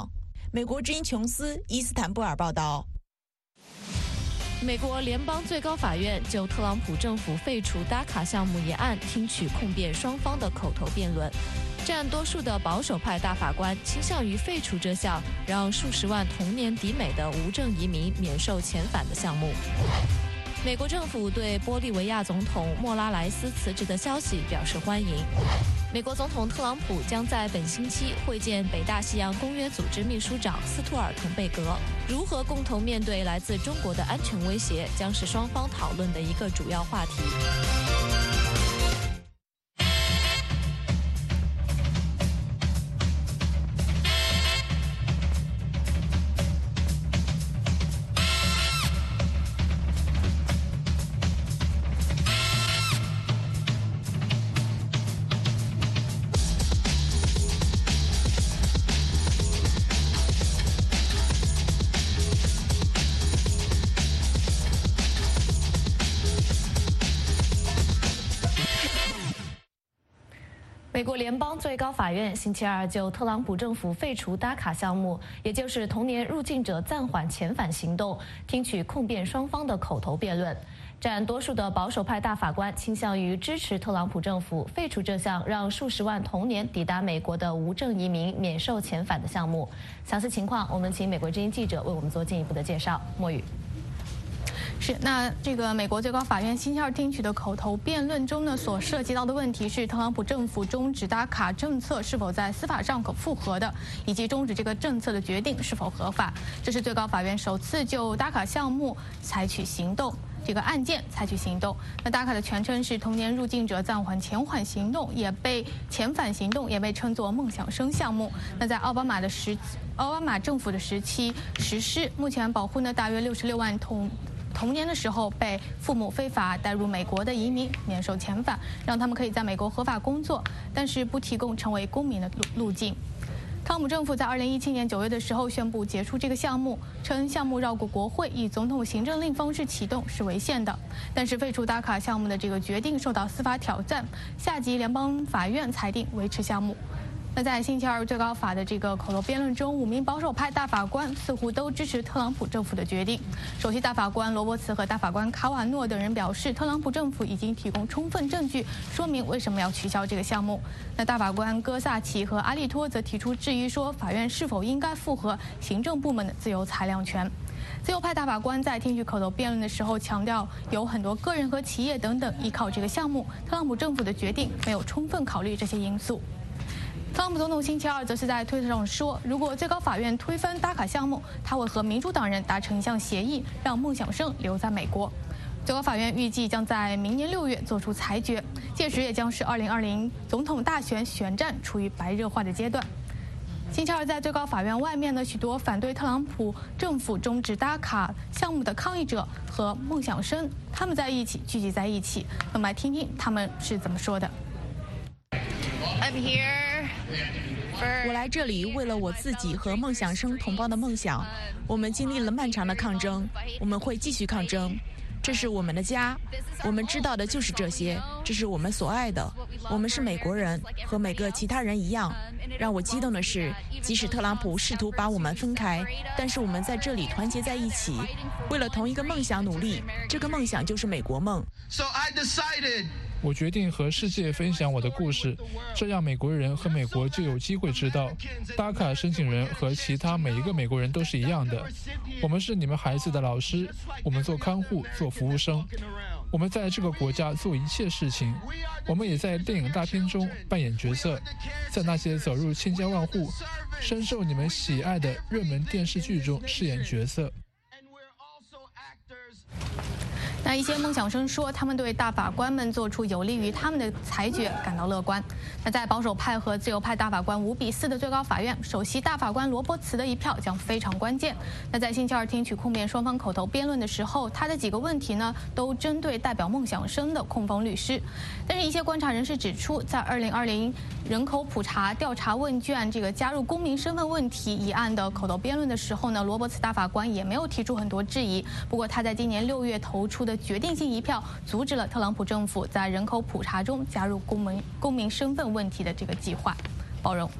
美国之音琼斯伊斯坦布尔报道。 美国联邦最高法院就特朗普政府废除DACA卡项目一案听取控辩双方的口头辩论，占多数的保守派大法官倾向于废除这项让数十万同年抵美的无证移民免受遣返的项目。美国政府对玻利维亚总统莫拉莱斯辞职的消息表示欢迎。美国总统特朗普将在本星期会见北大西洋公约组织秘书长斯图尔滕贝格。如何共同面对来自中国的安全威胁，将是双方讨论的一个主要话题。美国联邦最高法院星期二就特朗普政府废除DACA卡项目，也就是童年入境者暂缓遣返行动，听取控辩双方的口头辩论。占多数的保守派大法官倾向于支持特朗普政府废除这项让数十万童年抵达美国的无证移民免受遣返的项目。详细情况，我们请美国之音记者为我们做进一步的介绍。莫宇。 是，那这个美国最高法院星期二听取的口头辩论中呢，所涉及到的问题是特朗普政府终止DACA卡政策是否在司法上可复核的，以及终止这个政策的决定是否合法。这是最高法院首次就DACA卡项目采取行动。这个案件采取行动。那DACA卡的全称是童年入境者暂缓遣返行动，也被遣返行动也被称作梦想生项目。那在奥巴马政府的时期实施，目前保护呢大约66万童年的时候被父母非法带入美国的移民免受遣返，让他们可以在美国合法工作，但是不提供成为公民的路径。特朗普政府在2017年9月的时候宣布结束这个项目，称项目绕过国会，以总统行政令方式启动是违宪的。但是废除DACA卡项目的这个决定受到司法挑战，下级联邦法院裁定维持项目。那在星期二最高法的这个口头辩论中，5名保守派大法官似乎都支持特朗普政府的决定。首席大法官罗伯茨和大法官卡瓦诺等人表示，特朗普政府已经提供充分证据，说明为什么要取消这个项目。那大法官戈萨奇和阿利托则提出质疑，说法院是否应该复核行政部门的自由裁量权。自由派大法官在听取口头辩论的时候强调，有很多个人和企业等等依靠这个项目，特朗普政府的决定没有充分考虑这些因素。特朗普总统星期二则是在推特上说，如果最高法院推翻DACA卡项目，他会和民主党人达成一项协议，让孟想生留在美国。最高法院预计将在明年6月做出裁决，届时也将是2020总统大选选战处于白热化的阶段。星期二在最高法院外面呢，许多反对特朗普政府终止DACA卡项目的抗议者和孟想生他们聚集在一起，那么来听听他们是怎么说的。 I'm here. 我来这里为了我自己和梦想生同胞的梦想。我们经历了漫长的抗争，我们会继续抗争。这是我们的家，我们知道的就是这些，这是我们所爱的。我们是美国人，和每个其他人一样。让我激动的是，即使特朗普试图把我们分开，但是我们在这里团结在一起，为了同一个梦想努力。这个梦想就是美国梦。 我决定和世界分享我的故事，这样美国人和美国就有机会知道，DACA卡申请人和其他每一个美国人都是一样的。我们是你们孩子的老师，我们做看护，做服务生，我们在这个国家做一切事情。我们也在电影大片中扮演角色，在那些走入千家万户、深受你们喜爱的热门电视剧中饰演角色。 那一些梦想生说，他们对大法官们做出有利于他们的裁决感到乐观。那在保守派和自由派大法官5-4的最高法院，首席大法官罗伯茨的一票将非常关键。那在星期二听取控辩双方口头辩论的时候，他的几个问题呢，都针对代表梦想生的控方律师。但是，一些观察人士指出，在2020人口普查调查问卷这个加入公民身份问题一案的口头辩论的时候呢，罗伯茨大法官也没有提出很多质疑。不过，他在今年6月投出的决定性一票，阻止了特朗普政府在人口普查中加入公民身份问题的这个计划。包容。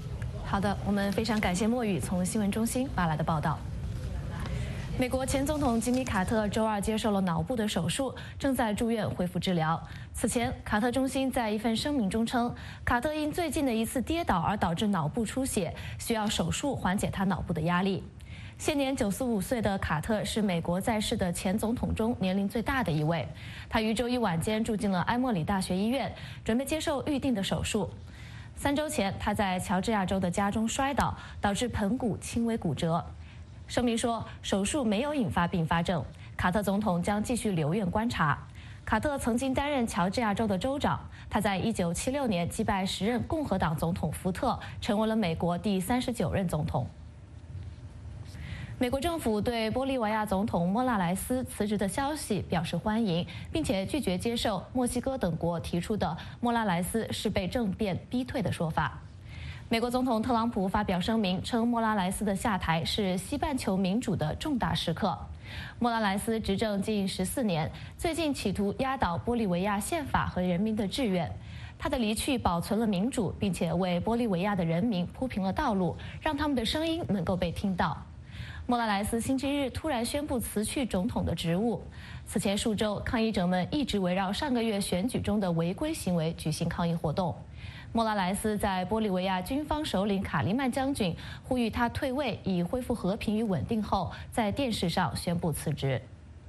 好的，我们非常感谢莫宇从新闻中心发来的报道。美国前总统吉米·卡特周二接受了脑部的手术，正在住院恢复治疗。此前，卡特中心在一份声明中称，卡特因最近的一次跌倒而导致脑部出血，需要手术缓解他脑部的压力。现年95岁的卡特是美国在世的前总统中年龄最大的一位。他于周一晚间住进了埃默里大学医院，准备接受预定的手术。3周前，他在乔治亚州的家中摔倒，导致盆骨轻微骨折。声明说，手术没有引发并发症，卡特总统将继续留院观察。卡特曾经担任乔治亚州的州长，他在1976年击败时任共和党总统福特，成为了美国第39任总统。美国政府对玻利维亚总统莫拉莱斯辞职的消息表示欢迎，并且拒绝接受墨西哥等国提出的莫拉莱斯是被政变逼退的说法。美国总统特朗普发表声明称，莫拉莱斯的下台是西半球民主的重大时刻。莫拉莱斯执政近14年，最近企图压倒玻利维亚宪法和人民的志愿。他的离去保存了民主，并且为玻利维亚的人民铺平了道路，让他们的声音能够被听到。莫拉莱斯星期日突然宣布辞去总统的职务。此前数周，抗议者们一直围绕上个月选举中的违规行为举行抗议活动。莫拉莱斯在玻利维亚军方首领卡利曼将军呼吁他退位以恢复和平与稳定后，在电视上宣布辞职。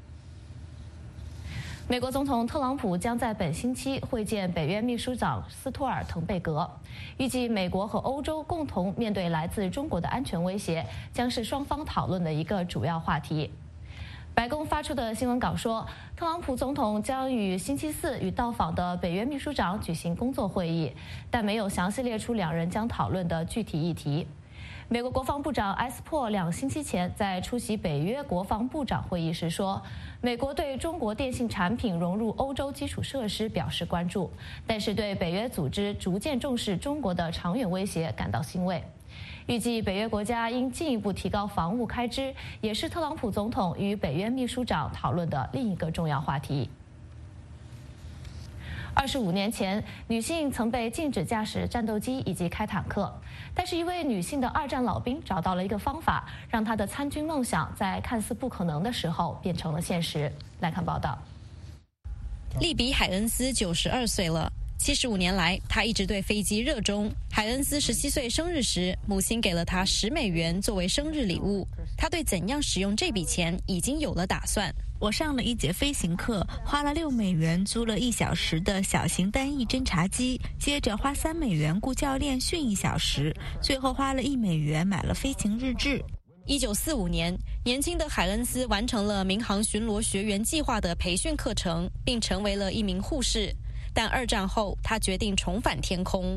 美国总统特朗普将在本星期会见北约秘书长斯托尔滕贝格，预计美国和欧洲共同面对来自中国的安全威胁，将是双方讨论的一个主要话题。白宫发出的新闻稿说，特朗普总统将于星期4与到访的北约秘书长举行工作会议，但没有详细列出两人将讨论的具体议题。美国国防部长埃斯珀2星期前在出席北约国防部长会议时说，美国对中国电信产品融入欧洲基础设施表示关注，但是对北约组织逐渐重视中国的长远威胁感到欣慰。预计北约国家应进一步提高防务开支，也是特朗普总统与北约秘书长讨论的另一个重要话题。25年前，女性曾被禁止驾驶战斗机以及开坦克，但是一位女性的2战老兵找到了一个方法，让她的参军梦想在看似不可能的时候变成了现实。来看报道。 利比海恩斯92岁了。75年来，他一直对飞机热衷。海恩斯17岁生日时，母亲给了他10美元作为生日礼物。他对怎样使用这笔钱已经有了打算。 我上了1节飞行课，花了6美元租了1小时的小型单翼侦察机，接着花3美元雇教练训1小时，最后花了1美元买了飞行日志。 1945年，年轻的海恩斯完成了民航巡逻学员计划的培训课程，并成为了一名护士。但2战后，他决定重返天空。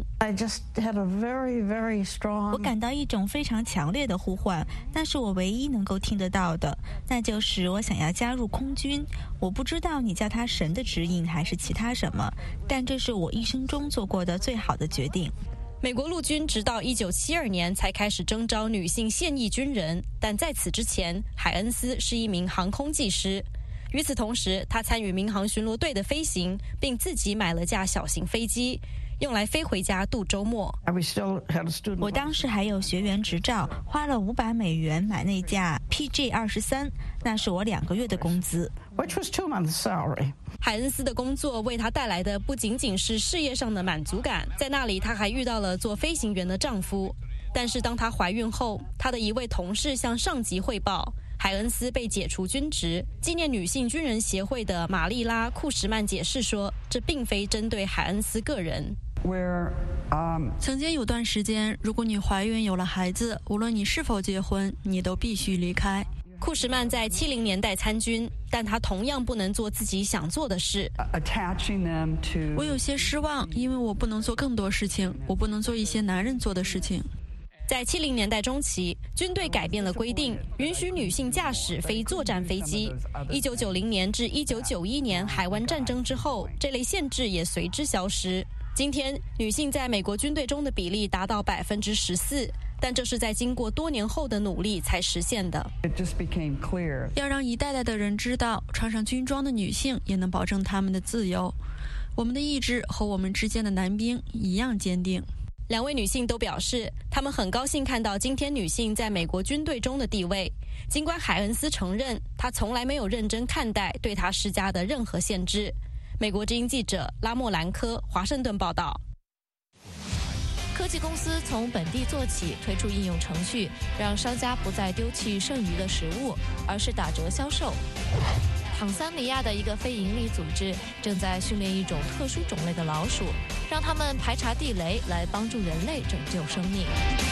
我感到一种非常强烈的呼唤，那是我唯一能够听得到的，那就是我想要加入空军。我不知道你叫它神的指引还是其他什么，但这是我一生中做过的最好的决定。 美国陆军直到1972年才开始征召女性现役军人，但在此之前，海恩斯是一名航空技师。与此同时，他参与民航巡逻队的飞行，并自己买了架小型飞机，用来飞回家度周末。 我当时还有学员执照，花了500美元买那架 PG-23，那是我2个月的工资。 海恩斯的工作为他带来的不仅仅是事业上的满足感，在那里他还遇到了做飞行员的丈夫。但是当她怀孕后，她的一位同事向上级汇报，海恩斯被解除军职。纪念女性军人协会的玛丽拉·库什曼解释说，这并非针对海恩斯个人。 曾经有段时间，如果你怀孕有了孩子，无论你是否结婚，你都必须离开。 库什曼在70年代参军，但他同样不能做自己想做的事。 我有些失望，因为我不能做更多事情，我不能做一些男人做的事情。 在70年代中期，军队改变了规定，允许女性驾驶非作战飞机。1990年至1991年海湾战争之后，这类限制也随之消失。今天，女性在美国军队中的比例达到14%，但这是在经过多年后的努力才实现的。 要让一代代的人知道，穿上军装的女性也能保证她们的自由。我们的意志和我们之间的男兵一样坚定。 2位女性都表示，她们很高兴看到今天女性在美国军队中的地位。尽管海恩斯承认，她从来没有认真看待对她施加的任何限制。美国之音记者拉莫兰科华盛顿报道。 科技公司从本地做起，推出应用程序，让商家不再丢弃剩余的食物，而是打折销售。坦桑尼亚的一个非营利组织正在训练一种特殊种类的老鼠，让它们排查地雷，来帮助人类拯救生命。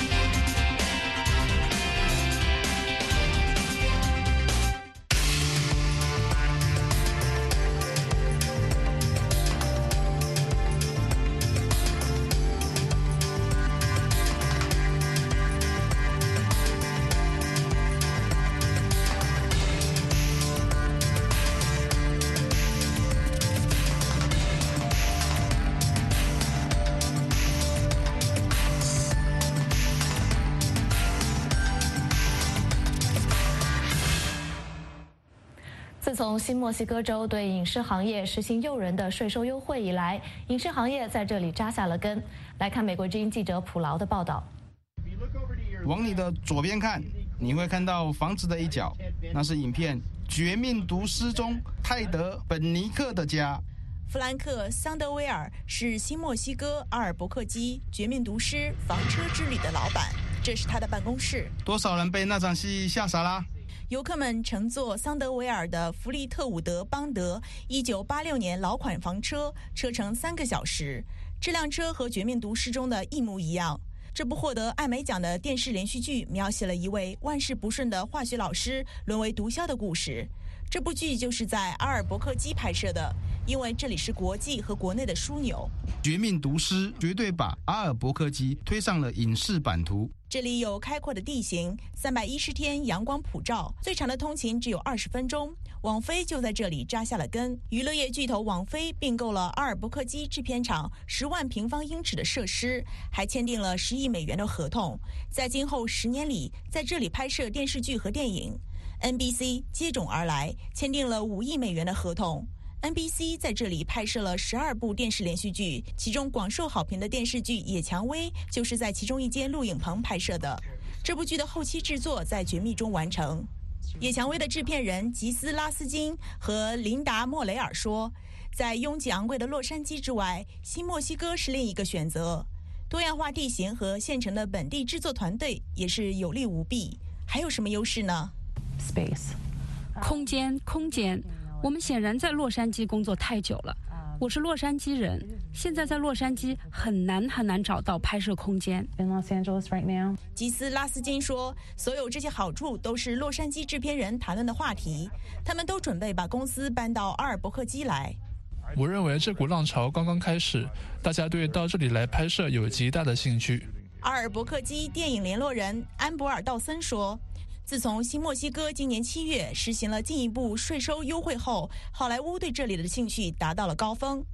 自从新墨西哥州对影视行业实行诱人的税收优惠以来，影视行业在这里扎下了根。来看美国之音记者普劳的报道。 往你的左边看，你会看到房子的一角，那是影片《绝命毒师》中泰德·本尼克的家。 弗兰克·桑德威尔是新墨西哥阿尔伯克基《绝命毒师》房车之旅的老板，这是他的办公室。 多少人被那场戏吓傻啦？ 游客们乘坐桑德维尔的弗利特伍德邦德1986年老款房车，车程3个小时。这辆车和《绝命毒师》中的一模一样。这部获得艾美奖的电视连续剧描写了一位万事不顺的化学老师沦为毒枭的故事。这部剧就是在阿尔伯克基拍摄的，因为这里是国际和国内的枢纽。 绝命毒师绝对把阿尔伯克基推上了影视版图。 这里有开阔的地形，310天阳光普照，最长的通勤只有20分钟。网飞就在这里扎下了根。娱乐业巨头网飞并购了阿尔伯克基制片厂10万平方英尺的设施，还签订了10亿美元的合同，在今后10年里在这里拍摄电视剧和电影。NBC 接踵而来，签订了5亿美元的合同。NBC 在这里拍摄了12部电视连续剧，其中广受好评的电视剧《野蔷薇》就是在其中一间录影棚拍摄的。这部剧的后期制作在绝密中完成。《野蔷薇》的制片人吉斯拉斯金和琳达莫雷尔说，在拥挤昂贵的洛杉矶之外，新墨西哥是另一个选择。多样化地形和现成的本地制作团队也是有利无弊。还有什么优势呢？ Space， 空间。我们显然在洛杉矶工作太久了。我是洛杉矶人，现在在洛杉矶很难找到拍摄空间。 吉斯拉斯金说，所有这些好处都是洛杉矶制片人谈论的话题，他们都准备把公司搬到阿尔伯克基来。 我认为这股浪潮刚刚开始，大家对到这里来拍摄有极大的兴趣。 阿尔伯克基电影联络人安博尔·道森说，自从新墨西哥今年7月实行了进一步税收优惠后，好莱坞对这里的兴趣达到了高峰。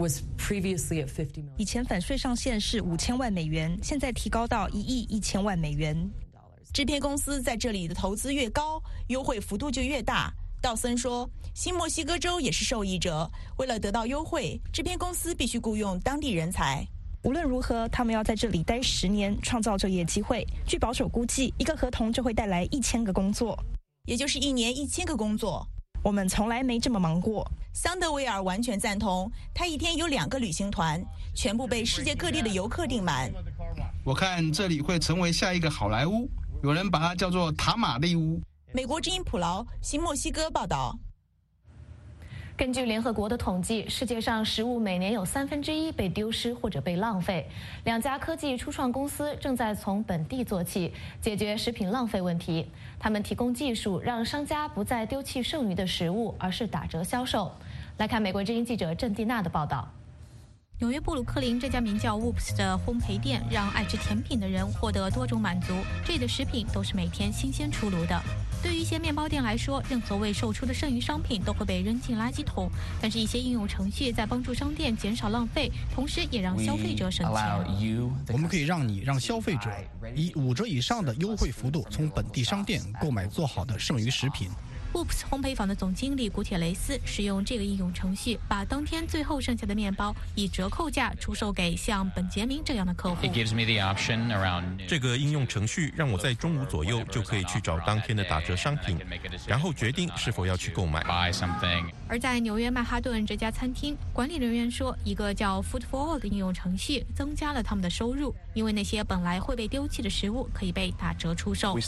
以前反税上限是5000万美元，现在提高到1亿1000万美元。 制片公司在这里的投资越高，优惠幅度就越大。道森说，新墨西哥州也是受益者，为了得到优惠，制片公司必须雇佣当地人才。 无论如何，他们要在这里待10年，创造就业机会。据保守估计，一个合同就会带来1000个工作， 也就是1年1000个工作。 我们从来没这么忙过。 桑德维尔完全赞同，他一天有2个旅行团，全部被世界各地的游客订满。 我看这里会成为下一个好莱坞，有人把它叫做塔玛利屋。 美国之音普劳，新墨西哥报道。 根据联合国的统计，世界上食物每年有1/3被丢失或者被浪费。2家科技初创公司正在从本地做起，解决食品浪费问题。他们提供技术，让商家不再丢弃剩余的食物，而是打折销售。来看美国之音记者郑蒂娜的报道。 纽约布鲁克林这家名叫 Whoops 的烘焙店，让爱吃甜品的人获得多种满足。这里的食品都是每天新鲜出炉的。对于一些面包店来说，任何未售出的剩余商品都会被扔进垃圾桶。但是，一些应用程序在帮助商店减少浪费，同时也让消费者省钱。 我们可以让消费者以5折以上的优惠幅度从本地商店购买做好的剩余食品。 Whoops 烘焙坊的总经理古铁雷斯使用这个应用程序，把当天最后剩下的面包以折扣价出售给像本杰明这样的客户。 这个应用程序让我在中午左右就可以去找当天的打折商品，然后决定是否要去购买。 而在纽约曼哈顿这家餐厅，管理人员说，一个叫 Food for All 的应用程序增加了他们的收入，因为那些本来会被丢弃的食物可以被打折出售。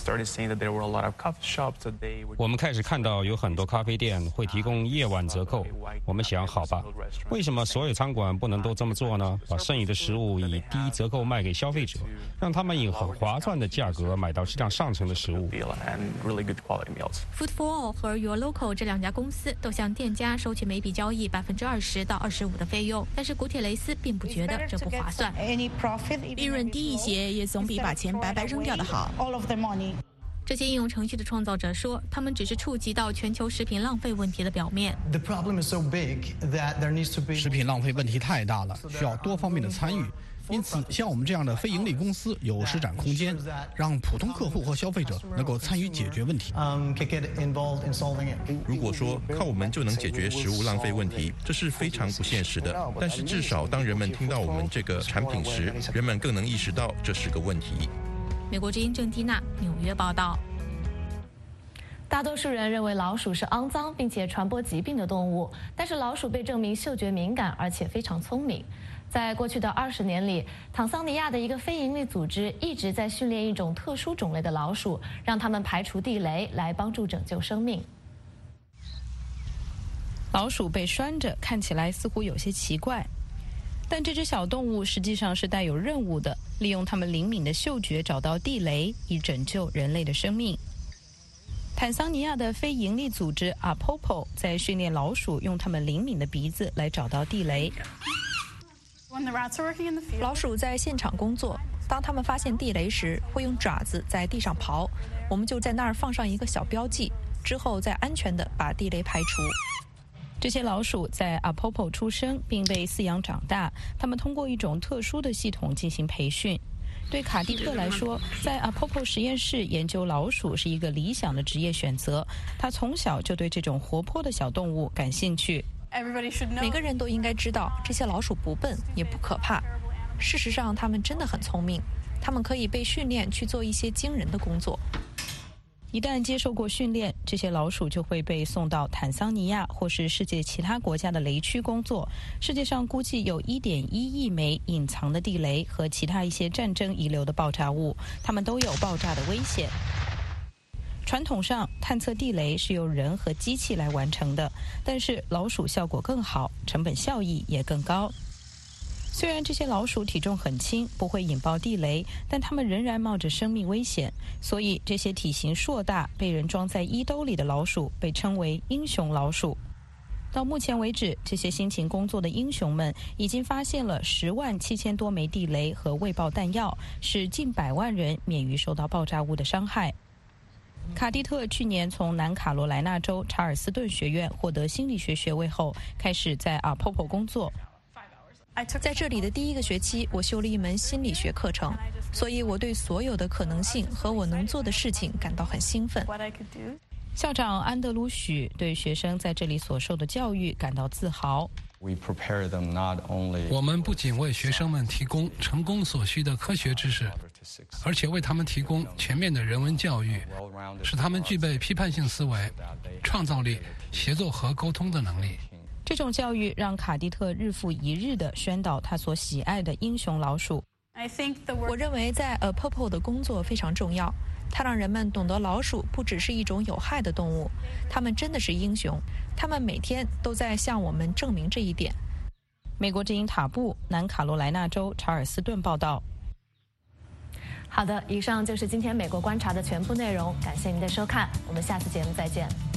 我们开始看到有很多咖啡店会提供夜晚折扣。我们想，好吧，为什么所有餐馆不能都这么做呢？把剩余的食物以低折扣卖给消费者，让他们以很划算的价格买到质量上乘的食物。 Food for All 和 Your Local 这两家公司都向店家收取每笔交易20%到25%的费用，但是古铁雷斯并不觉得这不划算。 利润低一些，也总比把钱白白扔掉的好。 这些应用程序的创造者说，他们只是触及到全球食品浪费问题的表面。 食品浪费问题太大了，需要多方面的参与。因此，像我们这样的非盈利公司有施展空间，让普通客户和消费者能够参与解决问题。 如果说靠我们就能解决食物浪费问题，这是非常不现实的。但是至少当人们听到我们这个产品时，人们更能意识到这是个问题。 美国之音郑蒂娜纽约报道。 大多数人认为老鼠是肮脏并且传播疾病的动物，但是老鼠被证明嗅觉敏感，而且非常聪明。在过去的20年里，坦桑尼亚的一个非营利组织一直在训练一种特殊种类的老鼠，让它们排除地雷，来帮助拯救生命。 老鼠被拴着，看起来似乎有些奇怪，但这只小动物实际上是带有任务的，利用它们灵敏的嗅觉找到地雷，以拯救人类的生命。坦桑尼亚的非营利组织 Apopo 在训练老鼠用它们灵敏的鼻子来找到地雷。 老鼠在现场工作，当它们发现地雷时，会用爪子在地上刨，我们就在那儿放上一个小标记，之后再安全地把地雷排除。 这些老鼠在 Apopo 出生并被饲养长大，它们通过一种特殊的系统进行培训。对卡蒂特来说，在 Apopo 实验室研究老鼠是一个理想的职业选择。他从小就对这种活泼的小动物感兴趣。 每个人都应该知道，这些老鼠不笨也不可怕。事实上，它们真的很聪明，它们可以被训练去做一些惊人的工作。 一旦接受过训练，这些老鼠就会被送到坦桑尼亚或是世界其他国家的雷区工作。世界上估计有1.1亿枚隐藏的地雷和其他一些战争遗留的爆炸物，它们都有爆炸的危险。传统上，探测地雷是由人和机器来完成的，但是老鼠效果更好，成本效益也更高。虽然这些老鼠体重很轻，不会引爆地雷，但它们仍然冒着生命危险。所以，这些体型硕大、被人装在衣兜里的老鼠被称为英雄老鼠。到目前为止，这些辛勤工作的英雄们已经发现了107000多枚地雷和未爆弹药，使近100万人免于受到爆炸物的伤害。卡蒂特去年从南卡罗来纳州查尔斯顿学院获得心理学学位后，开始在 Apopo 工作。 在这里的第1个学期，我修了一门心理学课程，所以我对所有的可能性和我能做的事情感到很兴奋。 校长安德鲁许对学生在这里所受的教育感到自豪。 我们不仅为学生们提供成功所需的科学知识，而且为他们提供全面的人文教育，使他们具备批判性思维、创造力、协作和沟通的能力。 这种教育让卡蒂特日复一日地宣导他所喜爱的英雄老鼠。 我认为在 Apopo 的工作非常重要，它让人们懂得老鼠不只是一种有害的动物，它们真的是英雄，它们每天都在向我们证明这一点。 美国之音塔布，南卡罗来纳州查尔斯顿报道。 好的，以上就是今天美国观察的全部内容，感谢您的收看，我们下次节目再见。